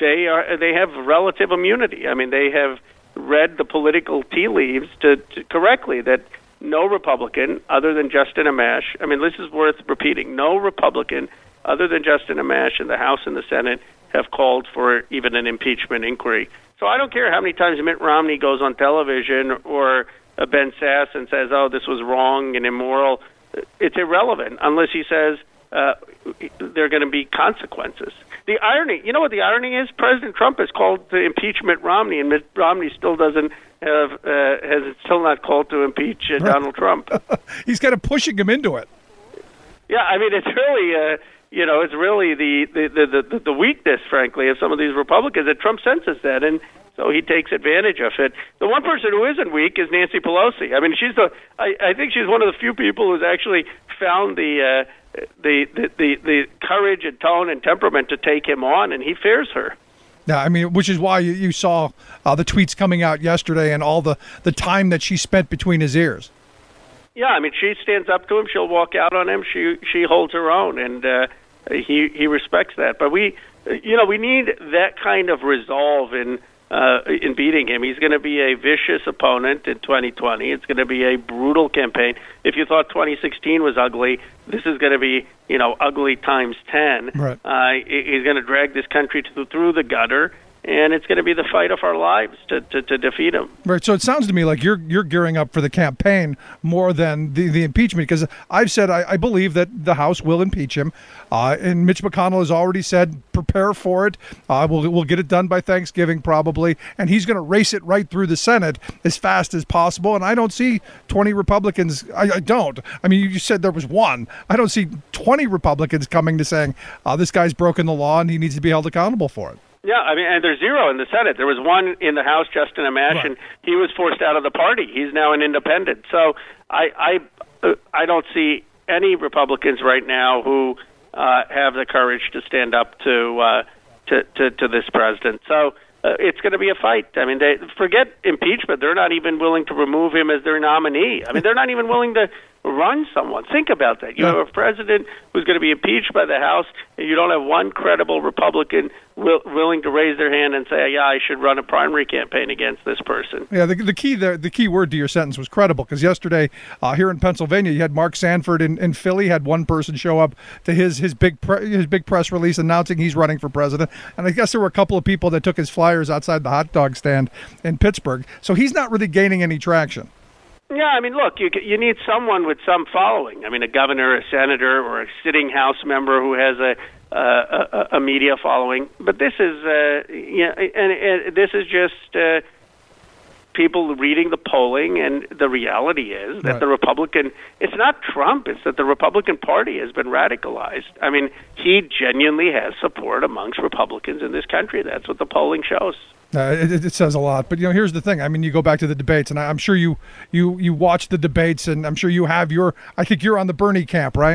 Speaker 12: they are they have relative immunity. I mean, they have read the political tea leaves to, to correctly that no Republican other than Justin Amash, I mean, this is worth repeating, no Republican other than Justin Amash in the House and the Senate have called for even an impeachment inquiry. So I don't care how many times Mitt Romney goes on television or uh, Ben Sass and says, oh, this was wrong and immoral. It's irrelevant unless he says uh, there are going to be consequences. The irony, you know what the irony is? President Trump has called to impeach Mitt Romney, and Mitt Romney still doesn't have, uh, has still not called to impeach uh, Donald Trump.
Speaker 1: He's kind of pushing him into it.
Speaker 12: Yeah, I mean, it's really, uh, you know, it's really the, the, the, the, the weakness, frankly, of some of these Republicans that Trump senses that, and so he takes advantage of it. The one person who isn't weak is Nancy Pelosi. I mean, she's the, I, I think she's one of the few people who's actually found the, uh, the, the, the, the courage and tone and temperament to take him on, and he fears her.
Speaker 1: Yeah, I mean, which is why you, you saw uh, the tweets coming out yesterday and all the, the time that she spent between his ears.
Speaker 12: Yeah, I mean, she stands up to him. She'll walk out on him. She she holds her own, and uh, he he respects that. But we, you know, we need that kind of resolve in uh, in beating him. He's going to be a vicious opponent in twenty twenty. It's going to be a brutal campaign. If you thought twenty sixteen was ugly, this is going to be, you know, ugly times ten.
Speaker 1: Right.
Speaker 12: Uh, he's going to drag this country to, through the gutter. And it's going to be the fight of our lives to, to, to defeat him.
Speaker 1: Right. So it sounds to me like you're you're gearing up for the campaign more than the, the impeachment, because I've said I, I believe that the House will impeach him. Uh, and Mitch McConnell has already said prepare for it. Uh, we'll, we'll get it done by Thanksgiving probably. And he's going to race it right through the Senate as fast as possible. And I don't see twenty Republicans. I, I don't. I mean, you said there was one. I don't see twenty Republicans coming to saying uh, this guy's broken the law and he needs to be held accountable for it.
Speaker 12: Yeah, I mean, and there's zero in the Senate. There was one in the House, Justin Amash, right. And he was forced out of the party. He's now an independent. So I, I, uh, I don't see any Republicans right now who uh, have the courage to stand up to uh, to, to, to this president. So uh, it's going to be a fight. I mean, they forget impeachment. They're not even willing to remove him as their nominee. I mean, they're not even willing to run someone. Think about that. You have a president who's going to be impeached by the House, and you don't have one credible Republican will, willing to raise their hand and say, yeah, I should run a primary campaign against this person.
Speaker 1: Yeah, the, the key there, the key word to your sentence was credible, because yesterday uh, here in Pennsylvania, you had Mark Sanford in, in Philly, had one person show up to his his big pre, his big press release announcing he's running for president, and I guess there were a couple of people that took his flyers outside the hot dog stand in Pittsburgh, so he's not really gaining any traction.
Speaker 12: Yeah, I mean, look, you you need someone with some following. I mean, a governor, a senator, or a sitting House member who has a a, a media following. But this is, uh, yeah, and, and this is just uh, people reading the polling, and the reality is that right. the Republican, it's not Trump, it's that the Republican Party has been radicalized. I mean, he genuinely has support amongst Republicans in this country. That's what the polling shows.
Speaker 1: Uh, it, it says a lot, but you know, here's the thing. I mean, you go back to the debates, and I'm sure you you you watch the debates, and I'm sure you have your. I think you're on the Bernie camp, right?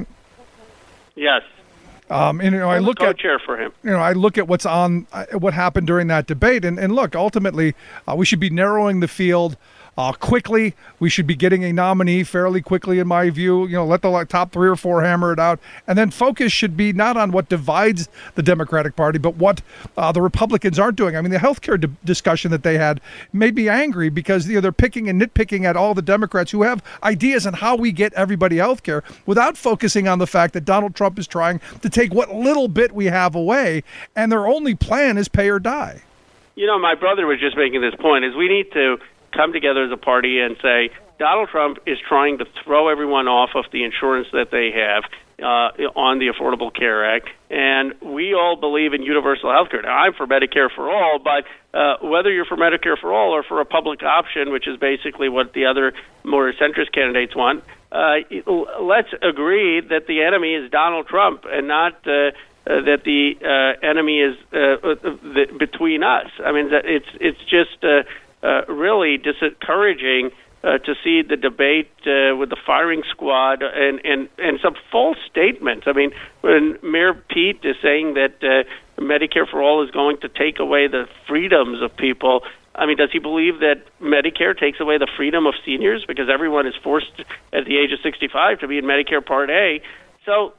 Speaker 12: Yes.
Speaker 1: Um, and you know, I look at
Speaker 12: co-chair for him.
Speaker 1: You know, I look at what's on, uh, what happened during that debate, and and look, ultimately, uh, we should be narrowing the field. Uh, quickly, we should be getting a nominee fairly quickly, in my view. You know, let the like, top three or four hammer it out, and then focus should be not on what divides the Democratic Party, but what uh, the Republicans aren't doing. I mean, the healthcare di- discussion that they had made me angry because you know they're picking and nitpicking at all the Democrats who have ideas on how we get everybody healthcare without focusing on the fact that Donald Trump is trying to take what little bit we have away, and their only plan is pay or die.
Speaker 12: You know, my brother was just making this point: is we need to come together as a party and say Donald Trump is trying to throw everyone off of the insurance that they have uh, on the Affordable Care Act, and we all believe in universal health care. Now, I'm for Medicare for all, but uh, whether you're for Medicare for all or for a public option, which is basically what the other more centrist candidates want, uh, let's agree that the enemy is Donald Trump and not uh, uh, that the uh, enemy is uh, the, between us. I mean, it's it's just uh, Uh, really discouraging uh, to see the debate uh, with the firing squad and, and, and some false statements. I mean, when Mayor Pete is saying that uh, Medicare for All is going to take away the freedoms of people, I mean, does he believe that Medicare takes away the freedom of seniors because everyone is forced at the age of sixty-five to be in Medicare Part A? So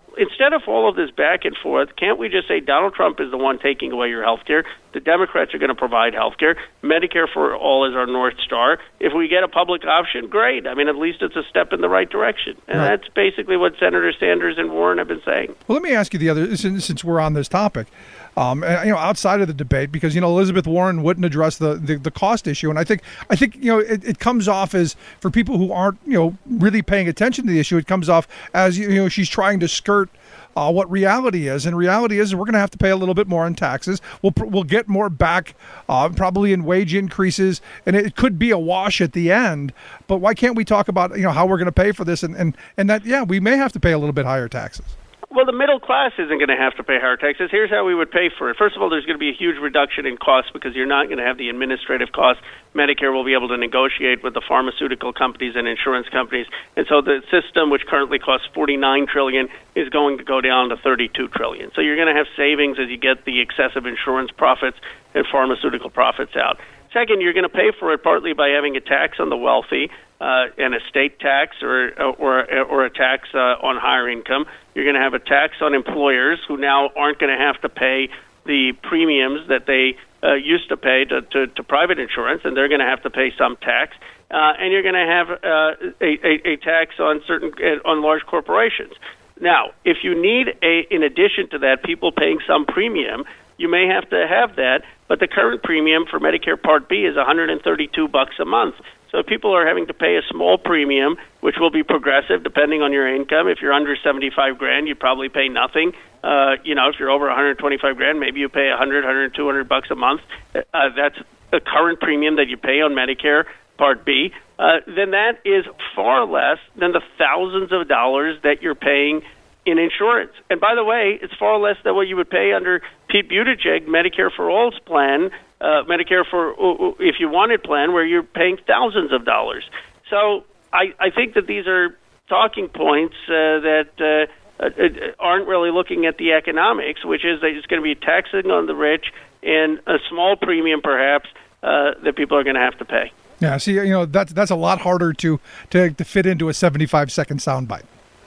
Speaker 12: instead of all of this back and forth, can't we just say Donald Trump is the one taking away your health care? The Democrats are going to provide health care. Medicare for all is our North Star. If we get a public option, great. I mean, at least it's a step in the right direction. And
Speaker 1: Right.
Speaker 12: that's basically what Senator Sanders and Warren have been saying.
Speaker 1: Well, let me ask you the other, since, since we're on this topic, um, and, you know, outside of the debate, because, you know, Elizabeth Warren wouldn't address the, the, the cost issue. And I think, I think you know, it, it comes off as, for people who aren't, you know, really paying attention to the issue, it comes off as, you know, she's trying to skirt Uh, what reality is. And reality is we're going to have to pay a little bit more in taxes. We'll we'll get more back uh, probably in wage increases, and it could be a wash at the end. But why can't we talk about, you know, how we're going to pay for this, and, and, and that, yeah, we may have to pay a little bit higher taxes.
Speaker 12: Well, the middle class isn't going to have to pay higher taxes. Here's how we would pay for it. First of all, there's going to be a huge reduction in costs because you're not going to have the administrative costs. Medicare will be able to negotiate with the pharmaceutical companies and insurance companies. And so the system, which currently costs forty-nine trillion dollars, is going to go down to thirty-two trillion dollars. So you're going to have savings as you get the excessive insurance profits and pharmaceutical profits out. Second, you're going to pay for it partly by having a tax on the wealthy, uh, an estate tax or or or a tax uh, on higher income. You're going to have a tax on employers who now aren't going to have to pay the premiums that they uh, used to pay to, to, to private insurance, and they're going to have to pay some tax. Uh, and you're going to have uh, a, a, a tax on certain uh, on large corporations. Now, if you need a, in addition to that, people paying some premium, you may have to have that. But the current premium for Medicare Part B is one hundred thirty-two bucks a month. So people are having to pay a small premium, which will be progressive depending on your income. If you're under seventy-five grand, you probably pay nothing. Uh, you know, if you're over one hundred twenty-five grand, maybe you pay one hundred, one hundred, two hundred bucks a month. Uh, that's the current premium that you pay on Medicare Part B. Uh, then that is far less than the thousands of dollars that you're paying in insurance. And by the way, it's far less than what you would pay under Pete Buttigieg Medicare for All's plan, uh, Medicare for uh, if you wanted plan, where you're paying thousands of dollars. So I, I think that these are talking points uh, that uh, uh, aren't really looking at the economics, which is that it's going to be taxing on the rich and a small premium perhaps uh, that people are going to have to pay.
Speaker 1: Yeah, see, you know, that's that's a lot harder to, to, to fit into a seventy-five second soundbite.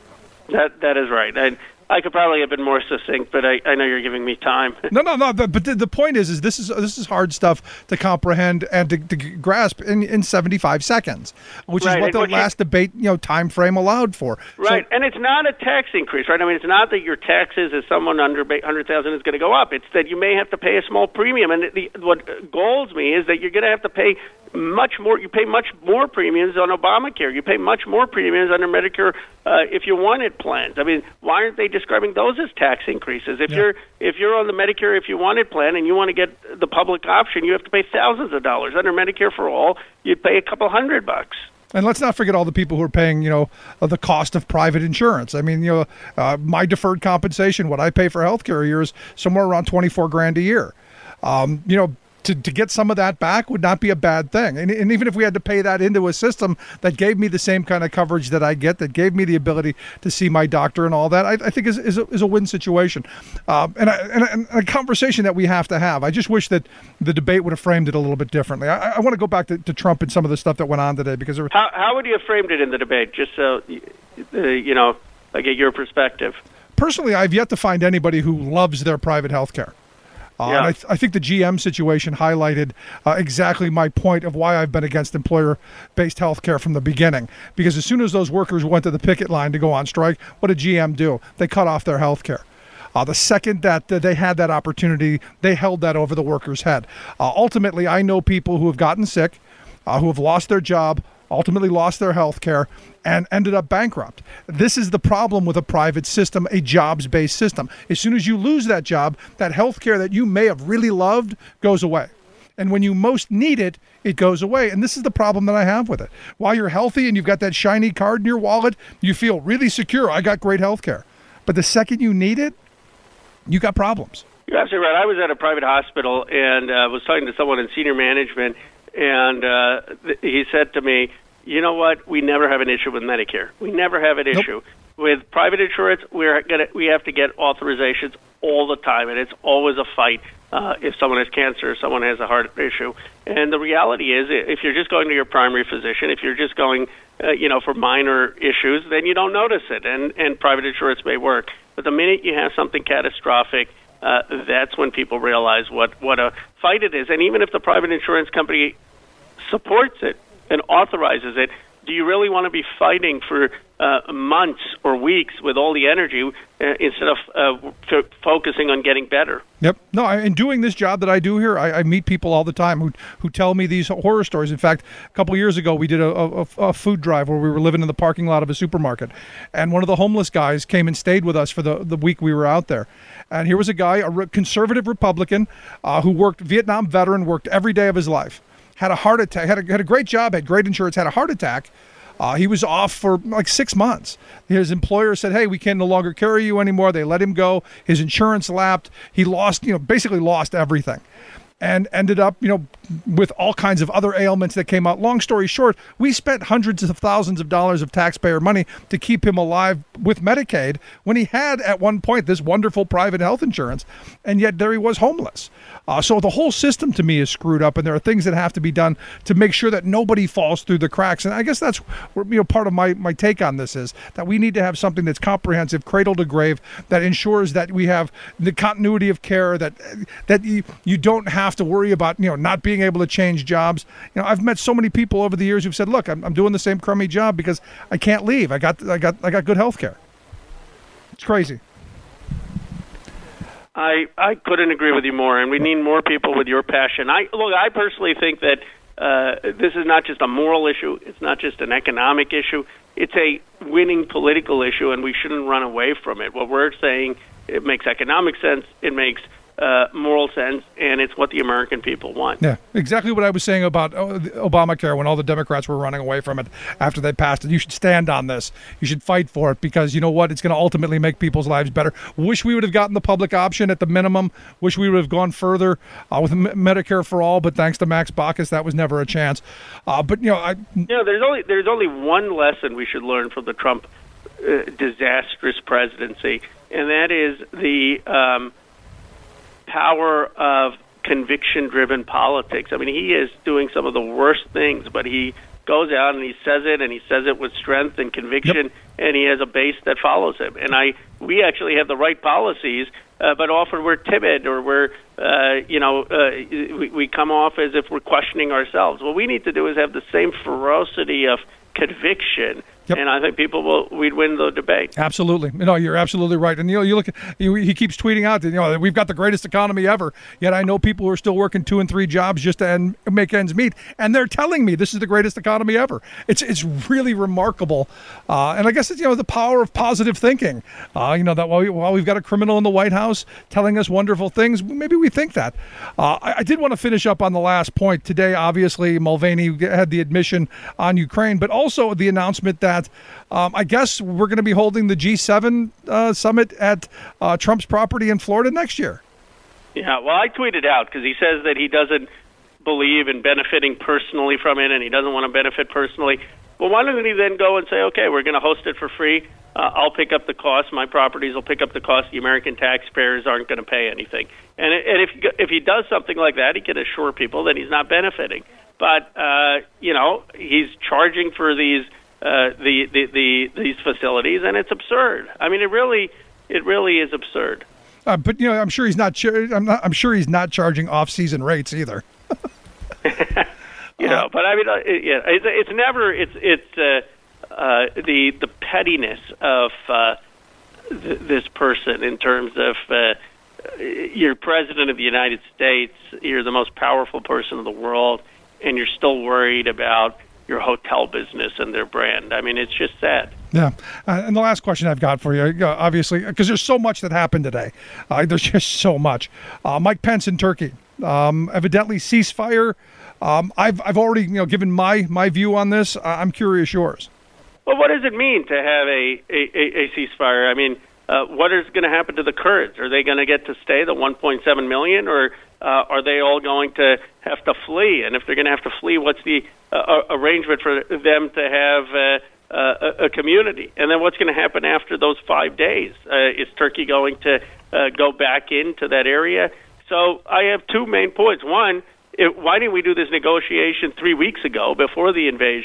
Speaker 12: That that is right. I, I could probably have been more succinct, but I, I know you're giving me time.
Speaker 1: No, no, no. But, but the, the point is, is this is this is hard stuff to comprehend and to, to grasp in, in seventy-five seconds, which
Speaker 12: Right,
Speaker 1: is what
Speaker 12: and
Speaker 1: the
Speaker 12: what you-
Speaker 1: last debate, you know, time frame allowed for.
Speaker 12: Right, and it's not a tax increase, right? I mean, it's not that your taxes as someone under one hundred thousand is going to go up. It's that you may have to pay a small premium, and the, what galls me is that you're going to have to pay much more. You pay much more premiums on Obamacare. You pay much more premiums under Medicare uh, if you wanted plans. I mean, why aren't they describing those as tax increases? If
Speaker 1: Yeah.
Speaker 12: you're if you're on the Medicare if you wanted plan and you want to get the public option, you have to pay thousands of dollars. Under Medicare for All, you'd pay a couple hundred bucks.
Speaker 1: And let's not forget all the people who are paying, you know, uh, the cost of private insurance. I mean, you know, uh, my deferred compensation, what I pay for healthcare a year is somewhere around twenty-four grand a year. Um, you know, to, to get some of that back would not be a bad thing. And, and even if we had to pay that into a system that gave me the same kind of coverage that I get, that gave me the ability to see my doctor and all that, I, I think is, is, a, is a win situation. Um, and, I, and, and a conversation that we have to have. I just wish that the debate would have framed it a little bit differently. I, I want to go back to, to Trump and some of the stuff that went on today, because there was,
Speaker 12: How, how would you have framed it in the debate, just so, uh, you know, I get your perspective?
Speaker 1: personally, I've yet to find anybody who loves their private health care. Uh,
Speaker 12: Yeah.
Speaker 1: and I, th- I think the G M situation highlighted uh, exactly my point of why I've been against employer-based health care from the beginning. Because as soon as those workers went to the picket line to go on strike, what did G M do? They cut off their health care. Uh, the second that uh, they had that opportunity, they held that over the worker's head. Uh, ultimately, I know people who have gotten sick, uh, who have lost their job, ultimately lost their health care, and ended up bankrupt. This is the problem with a private system, a jobs-based system. As soon as you lose that job, that health care that you may have really loved goes away. And when you most need it, it goes away. And this is the problem that I have with it. While you're healthy and you've got that shiny card in your wallet, you feel really secure. I got great health care. But the second you need it, you got problems.
Speaker 12: You're absolutely right. I was at a private hospital and uh, was talking to someone in senior management, and uh, th- he said to me, you know what? We never have an issue with Medicare. We never have an
Speaker 1: Nope.
Speaker 12: issue. With private insurance, we're gonna, we have to get authorizations all the time, and it's always a fight uh, if someone has cancer or someone has a heart issue. And the reality is, if you're just going to your primary physician, if you're just going, uh, you know, for minor issues, then you don't notice it, and, and private insurance may work. But the minute you have something catastrophic, uh, that's when people realize what, what a fight it is. And even if the private insurance company supports it and authorizes it, do you really want to be fighting for uh, months or weeks with all the energy uh, instead of uh, f- focusing on getting better?
Speaker 1: Yep. No, I, in doing this job that I do here, I, I meet people all the time who who tell me these horror stories. In fact, a couple of years ago, we did a, a, a food drive where we were living in the parking lot of a supermarket. And one of the homeless guys came and stayed with us for the, the week we were out there. And here was a guy, a re- conservative Republican, uh, who worked, Vietnam veteran, worked every day of his life. Had a heart attack, had a, had a great job, had great insurance, had a heart attack. Uh, he was off for like six months. His employer said, hey, we can no longer carry you anymore. They let him go. His insurance lapsed. He lost, you know, basically lost everything. And ended up, you know, with all kinds of other ailments that came out. Long story short, we spent hundreds of thousands of dollars of taxpayer money to keep him alive with Medicaid when he had, at one point, this wonderful private health insurance, and yet there he was homeless. Uh, so the whole system, to me, is screwed up, and there are things that have to be done to make sure that nobody falls through the cracks. And I guess that's where, you know, part of my, my take on this is that we need to have something that's comprehensive, cradle to grave, that ensures that we have the continuity of care, that that you, you don't have to worry about, you know, not being able to change jobs. You know, I've met so many people over the years who've said, "Look, I'm, I'm doing the same crummy job because I can't leave. I got, I got, I got good health care." It's crazy.
Speaker 12: I I couldn't agree with you more, and we need more people with your passion. I look, I personally think that uh, this is not just a moral issue. It's not just an economic issue. It's a winning political issue, and we shouldn't run away from it. What we're saying, it makes economic sense. It makes Uh, moral sense, and it's what the American people want.
Speaker 1: Yeah, exactly what I was saying about uh, Obamacare when all the Democrats were running away from it after they passed it. You should stand on this. You should fight for it because you know what? It's going to ultimately make people's lives better. Wish we would have gotten the public option at the minimum. Wish we would have gone further uh, with M- Medicare for all, but thanks to Max Baucus, that was never a chance. Uh, but, you know, I...
Speaker 12: You know, there's only, there's only one lesson we should learn from the Trump uh, disastrous presidency, and that is the... Um, power of conviction-driven politics. I mean, he is doing some of the worst things, but he goes out and he says it, and he says it with strength and conviction, yep. and he has a base that follows him. And I, we actually have the right policies, uh, but often we're timid or we're, uh, you know, uh, we, we come off as if we're questioning ourselves. What we need to do is have the same ferocity of conviction. Yep. And I think people will, we'd win the debate.
Speaker 1: Absolutely. No, you're absolutely right. And, you know, you look at, you, he keeps tweeting out that, you know, we've got the greatest economy ever. Yet I know people who are still working two and three jobs just to end, make ends meet. And they're telling me this is the greatest economy ever. It's it's really remarkable. Uh, and I guess it's, you know, the power of positive thinking. Uh, you know, that while, we, while we've got a criminal in the White House telling us wonderful things, maybe we think that. Uh, I, I did want to finish up on the last point. Today, obviously, Mulvaney had the admission on Ukraine, but also the announcement that Um, I guess we're going to be holding the G seven uh, summit at uh, Trump's property in Florida next year.
Speaker 12: Yeah, well, I tweeted out because he says that he doesn't believe in benefiting personally from it, and he doesn't want to benefit personally. Well, why doesn't he then go and say, okay, we're going to host it for free. Uh, I'll pick up the cost. My properties will pick up the cost. The American taxpayers aren't going to pay anything. And, and if if he does something like that, he can assure people that he's not benefiting. But, uh, you know, he's charging for these Uh, the, the, the these facilities, and it's absurd. I mean, it really it really is absurd.
Speaker 1: Uh, but you know, I'm sure he's not. Char- I'm not. I'm sure he's not charging off-season rates either.
Speaker 12: you know, but I mean, uh, it, yeah, it's, it's never. It's it's uh, uh, the the pettiness of uh, th- this person in terms of uh, you're president of the United States. You're the most powerful person in the world, and you're still worried about your hotel business and their brand. I mean, it's just sad.
Speaker 1: Yeah. Uh, and the last question I've got for you, uh, obviously, because there's so much that happened today. Uh, there's just so much. Uh, Mike Pence in Turkey, um, evidently ceasefire. Um, I've I've already you know given my my view on this. Uh, I'm curious yours.
Speaker 12: Well, what does it mean to have a a, a ceasefire? I mean, uh, what is going to happen to the Kurds? Are they going to get to stay, the one point seven million, or uh, are they all going to have to flee? And if they're going to have to flee, what's the uh, arrangement for them to have uh, uh, a community? And then what's going to happen after those five days? Uh, is Turkey going to uh, go back into that area? So I have two main points. One, it, why didn't we do this negotiation three weeks ago before the invasion?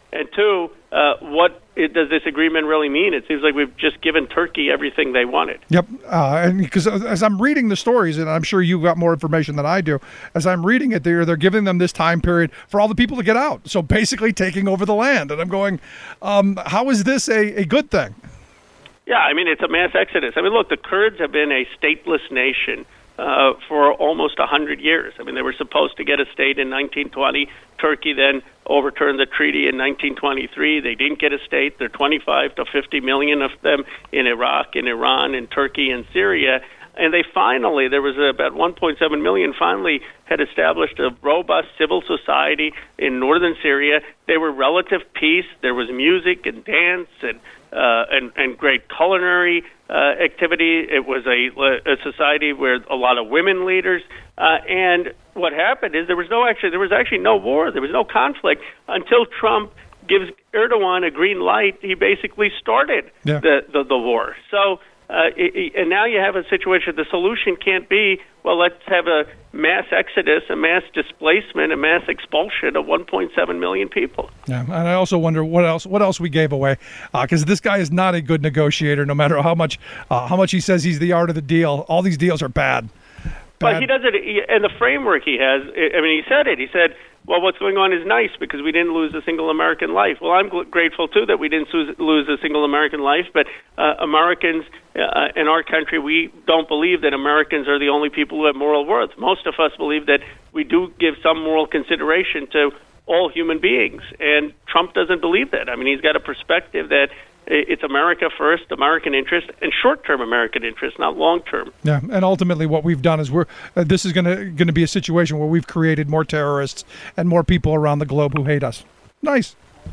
Speaker 12: And two, uh, what it, does this agreement really mean? It seems like we've just given Turkey everything they wanted.
Speaker 1: Yep. Uh, and because as I'm reading the stories, and I'm sure you've got more information than I do, as I'm reading it, they're, they're giving them this time period for all the people to get out. So basically taking over the land. And I'm going, um, how is this a, a good thing?
Speaker 12: Yeah, I mean, it's a mass exodus. I mean, look, the Kurds have been a stateless nation uh, for almost one hundred years. I mean, they were supposed to get a state in nineteen twenty. Turkey then overturned the treaty in nineteen twenty-three. They didn't get a state. There are twenty-five to fifty million of them in Iraq, in Iran, in Turkey, and Syria. And they finally, there was about one point seven million, finally had established a robust civil society in northern Syria. There were relative peace. There was music and dance and uh, and, and great culinary uh, activity. It was a, a society where a lot of women leaders. Uh, and what happened is there was no actually there was actually no war. There was no conflict until Trump gives Erdogan a green light. He basically started
Speaker 1: yeah.
Speaker 12: the, the the war. So. Uh, it, it, and now you have a situation, the solution can't be, well, let's have a mass exodus, a mass displacement, a mass expulsion of one point seven million people.
Speaker 1: Yeah, and I also wonder what else what else we gave away, because uh, this guy is not a good negotiator, no matter how much uh, how much he says he's the art of the deal. All these deals are bad. bad.
Speaker 12: But he does it, he, and the framework he has, I mean, he said it, he said, well, what's going on is nice because we didn't lose a single American life. Well, I'm gl- grateful, too, that we didn't lose a single American life, but uh, Americans uh, in our country, we don't believe that Americans are the only people who have moral worth. Most of us believe that we do give some moral consideration to all human beings, and Trump doesn't believe that. I mean, he's got a perspective that it's America first, American interest, and short-term American interest, not long-term.
Speaker 1: Yeah, and ultimately what we've done is we're uh, this is going to going to be a situation where we've created more terrorists and more people around the globe who hate us. Nice.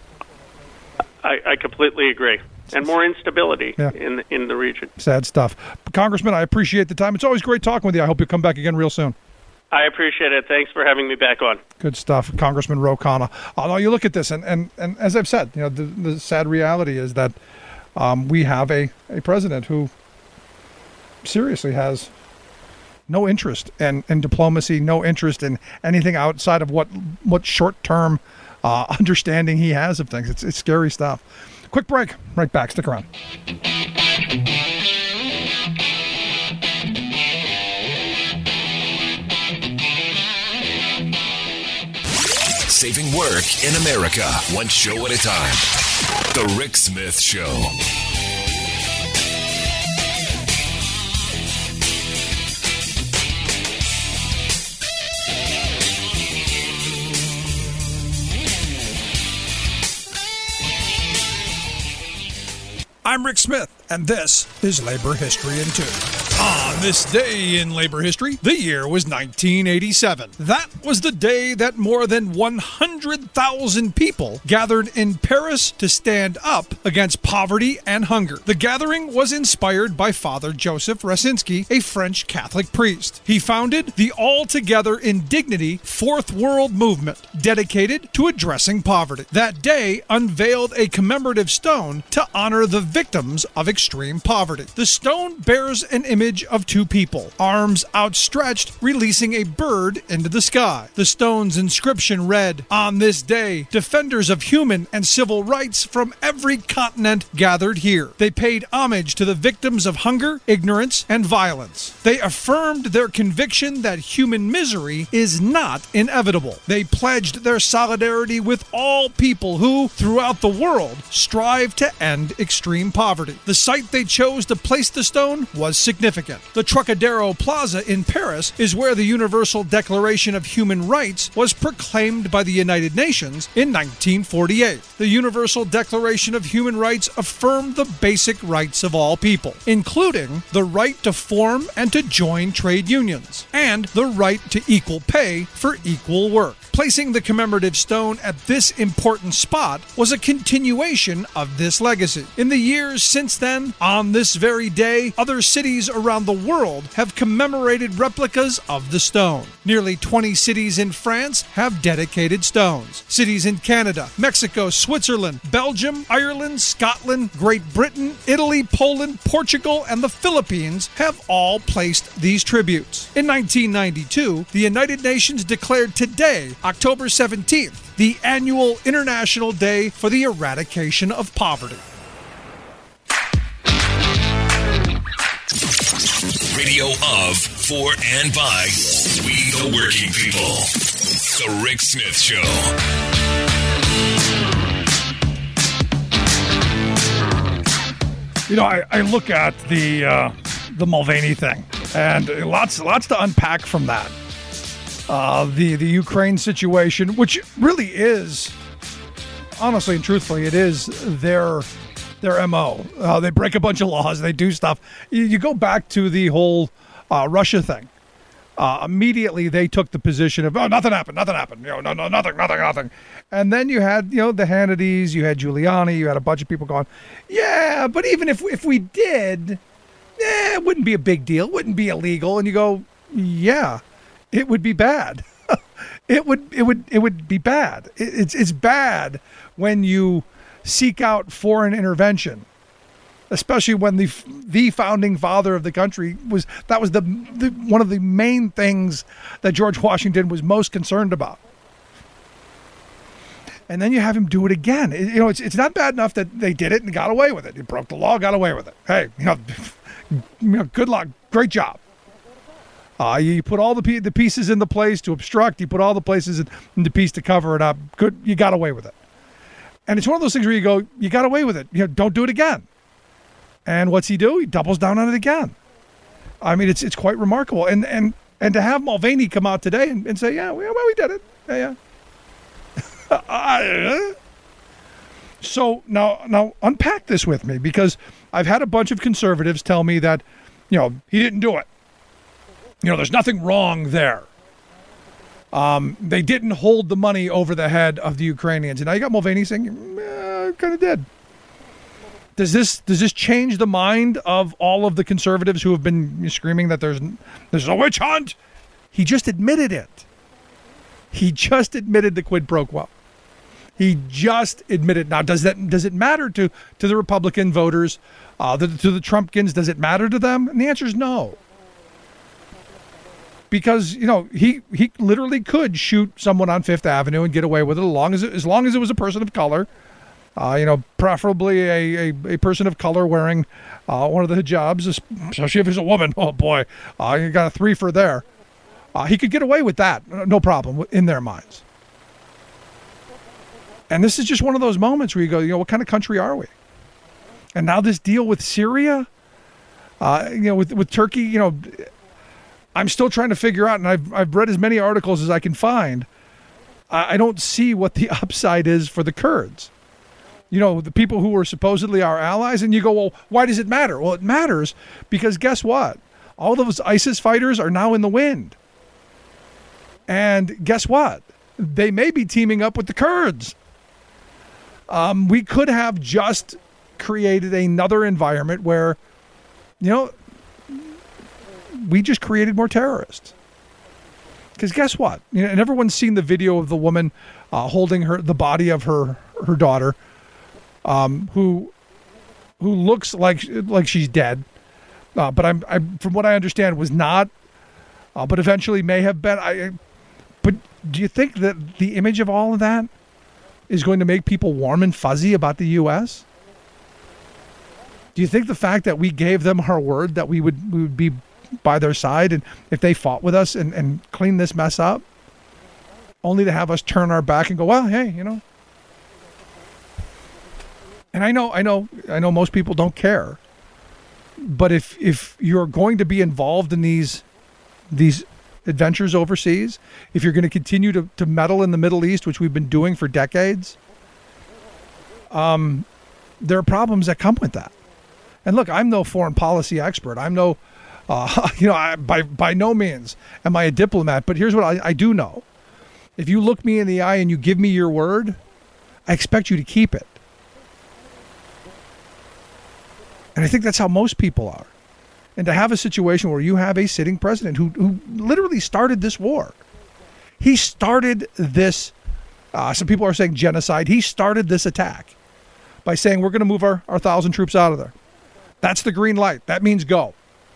Speaker 12: I, I completely agree. And more instability
Speaker 1: yeah.
Speaker 12: in in the region.
Speaker 1: Sad stuff. Congressman, I appreciate the time. It's always great talking with you. I hope you come back again real soon.
Speaker 12: I appreciate it. Thanks for having me back on.
Speaker 1: Good stuff, Congressman Ro Khanna. Uh, now you look at this, and, and, and as I've said, you know, the, the sad reality is that um, we have a, a president who seriously has no interest in, in diplomacy, no interest in anything outside of what what short-term uh, understanding he has of things. It's, it's scary stuff. Quick break. Right back. Stick around.
Speaker 4: Saving work in America, one show at a time. The Rick Smith Show.
Speaker 1: I'm Rick Smith, and this is Labor History in Two. On this day in labor history, the year was nineteen eighty-seven. That was the day that more than one hundred thousand people gathered in Paris to stand up against poverty and hunger. The gathering was inspired by Father Joseph Racinski, a French Catholic priest. He founded the All Together in Dignity Fourth World Movement, dedicated to addressing poverty. That day unveiled a commemorative stone to honor the victims of extreme poverty. The stone bears an image of two people, arms outstretched, releasing a bird into the sky. The stone's inscription read, "On this day, defenders of human and civil rights from every continent gathered here. They paid homage to the victims of hunger, ignorance, and violence. They affirmed their conviction that human misery is not inevitable. They pledged their solidarity with all people who, throughout the world, strive to end extreme poverty." The site they chose to place the stone was significant. The Trocadero Plaza in Paris is where the Universal Declaration of Human Rights was proclaimed by the United Nations in nineteen forty-eight. The Universal Declaration of Human Rights affirmed the basic rights of all people, including the right to form and to join trade unions, and the right to equal pay for equal work. Placing the commemorative stone at this important spot was a continuation of this legacy. In the years since then, on this very day, other cities around the world have commemorated replicas of the stone. Nearly twenty cities in France have dedicated stones. Cities in Canada, Mexico, Switzerland, Belgium, Ireland, Scotland, Great Britain, Italy, Poland, Portugal, and the Philippines have all placed these tributes. In nineteen ninety-two, the United Nations declared today, October seventeenth, the annual International Day for the Eradication of Poverty.
Speaker 4: Radio of, for, and by we the working people. The Rick Smith Show.
Speaker 1: You know, I, I look at the uh, the Mulvaney thing, and lots lots to unpack from that. Uh, the the Ukraine situation, which really is, honestly and truthfully, it is their their M O. Uh, they break a bunch of laws, they do stuff. You, you go back to the whole uh, Russia thing. Uh, immediately, they took the position of, oh, nothing happened, nothing happened, you know, no, no, nothing, nothing, nothing. And then you had, you know, the Hannitys, you had Giuliani, you had a bunch of people going, yeah, but even if if we did, eh, it wouldn't be a big deal, it wouldn't be illegal. And you go, yeah, it would be bad. it would, it would, it would be bad. It, it's it's bad when you seek out foreign intervention, especially when the the founding father of the country was, that was the, the one of the main things that George Washington was most concerned about. And then you have him do it again. It, you know, it's it's not bad enough that they did it and got away with it. He broke the law, got away with it. Hey, you know, you know good luck, great job. Uh, you put all the pe- the pieces in the place to obstruct. You put all the places in, in the piece to cover it up. Good, you got away with it. And it's one of those things where you go, you got away with it. You know, don't do it again. And what's he do? He doubles down on it again. I mean, it's it's quite remarkable. And and and to have Mulvaney come out today and, and say, yeah, we, well, we did it. Yeah, yeah. So now now unpack this with me, because I've had a bunch of conservatives tell me that, you know, he didn't do it. You know, there's nothing wrong there. Um, they didn't hold the money over the head of the Ukrainians. And now you got Mulvaney saying, eh, kind of did. Does this does this change the mind of all of the conservatives who have been screaming that there's there's a witch hunt? He just admitted it. He just admitted the quid pro quo. He just admitted. Now, does that does it matter to to the Republican voters, uh, the, to the Trumpkins? Does it matter to them? And the answer is no. Because, you know, he he literally could shoot someone on Fifth Avenue and get away with it, as long as it, as long as it was a person of color. Uh, you know, preferably a, a, a person of color wearing uh, one of the hijabs, especially if he's a woman. Oh, boy, uh, you got a three for there. Uh, he could get away with that, no problem, in their minds. And this is just one of those moments where you go, you know, what kind of country are we? And now this deal with Syria, uh, you know, with, with Turkey, you know, I'm still trying to figure out, and I've, I've read as many articles as I can find. I, I don't see what the upside is for the Kurds. You know, the people who were supposedly our allies, and you go, well, why does it matter? Well, it matters because guess what? All those ISIS fighters are now in the wind. And guess what? They may be teaming up with the Kurds. Um, we could have just created another environment where, you know, we just created more terrorists. Because guess what? You know, and everyone's seen the video of the woman uh, holding her the body of her her daughter. Um, who, who looks like like she's dead, uh, but I'm, I'm from what I understand was not, uh, but eventually may have been. I, but do you think that the image of all of that is going to make people warm and fuzzy about the U S? Do you think the fact that we gave them our word that we would we would be by their side, and if they fought with us and, and clean this mess up, only to have us turn our back and go, well, hey, you know. And I know, I know, I know most people don't care, but if if you're going to be involved in these these adventures overseas, if you're going to continue to, to meddle in the Middle East, which we've been doing for decades, um, there are problems that come with that. And look, I'm no foreign policy expert. I'm no, uh, you know, I, by by no means am I a diplomat. But here's what I, I do know: if you look me in the eye and you give me your word, I expect you to keep it. And I think that's how most people are. And to have a situation where you have a sitting president who, who literally started this war. He started this, uh, some people are saying genocide. He started this attack by saying, we're going to move our, our thousand troops out of there. That's the green light. That means go.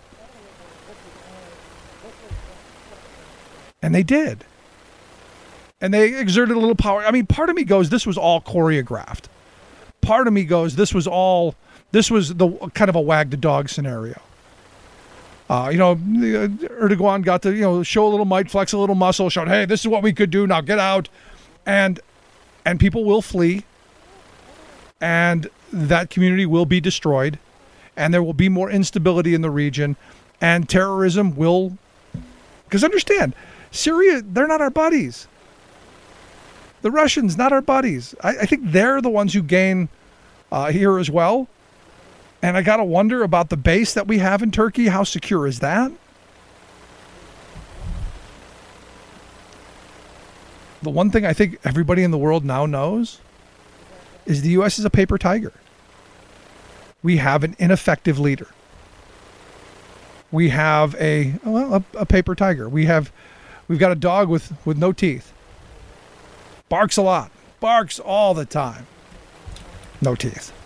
Speaker 1: And they did. And they exerted a little power. I mean, part of me goes, this was all choreographed. Part of me goes, this was all, this was the kind of a wag the dog scenario. Uh, you know, Erdogan got to, you know, show a little might, flex a little muscle, showed, hey, this is what we could do, now get out. And and people will flee. And that community will be destroyed. And there will be more instability in the region. And terrorism will, because understand, Syria, they're not our buddies. The Russians, not our buddies. I, I think they're the ones who gain uh, here as well. And I got to wonder about the base that we have in Turkey. How secure is that? The one thing I think everybody in the world now knows is the U S is a paper tiger. We have an ineffective leader. We have a, well, a, a paper tiger. We have, we've got a dog with, with no teeth. Barks a lot. Barks all the time. No teeth.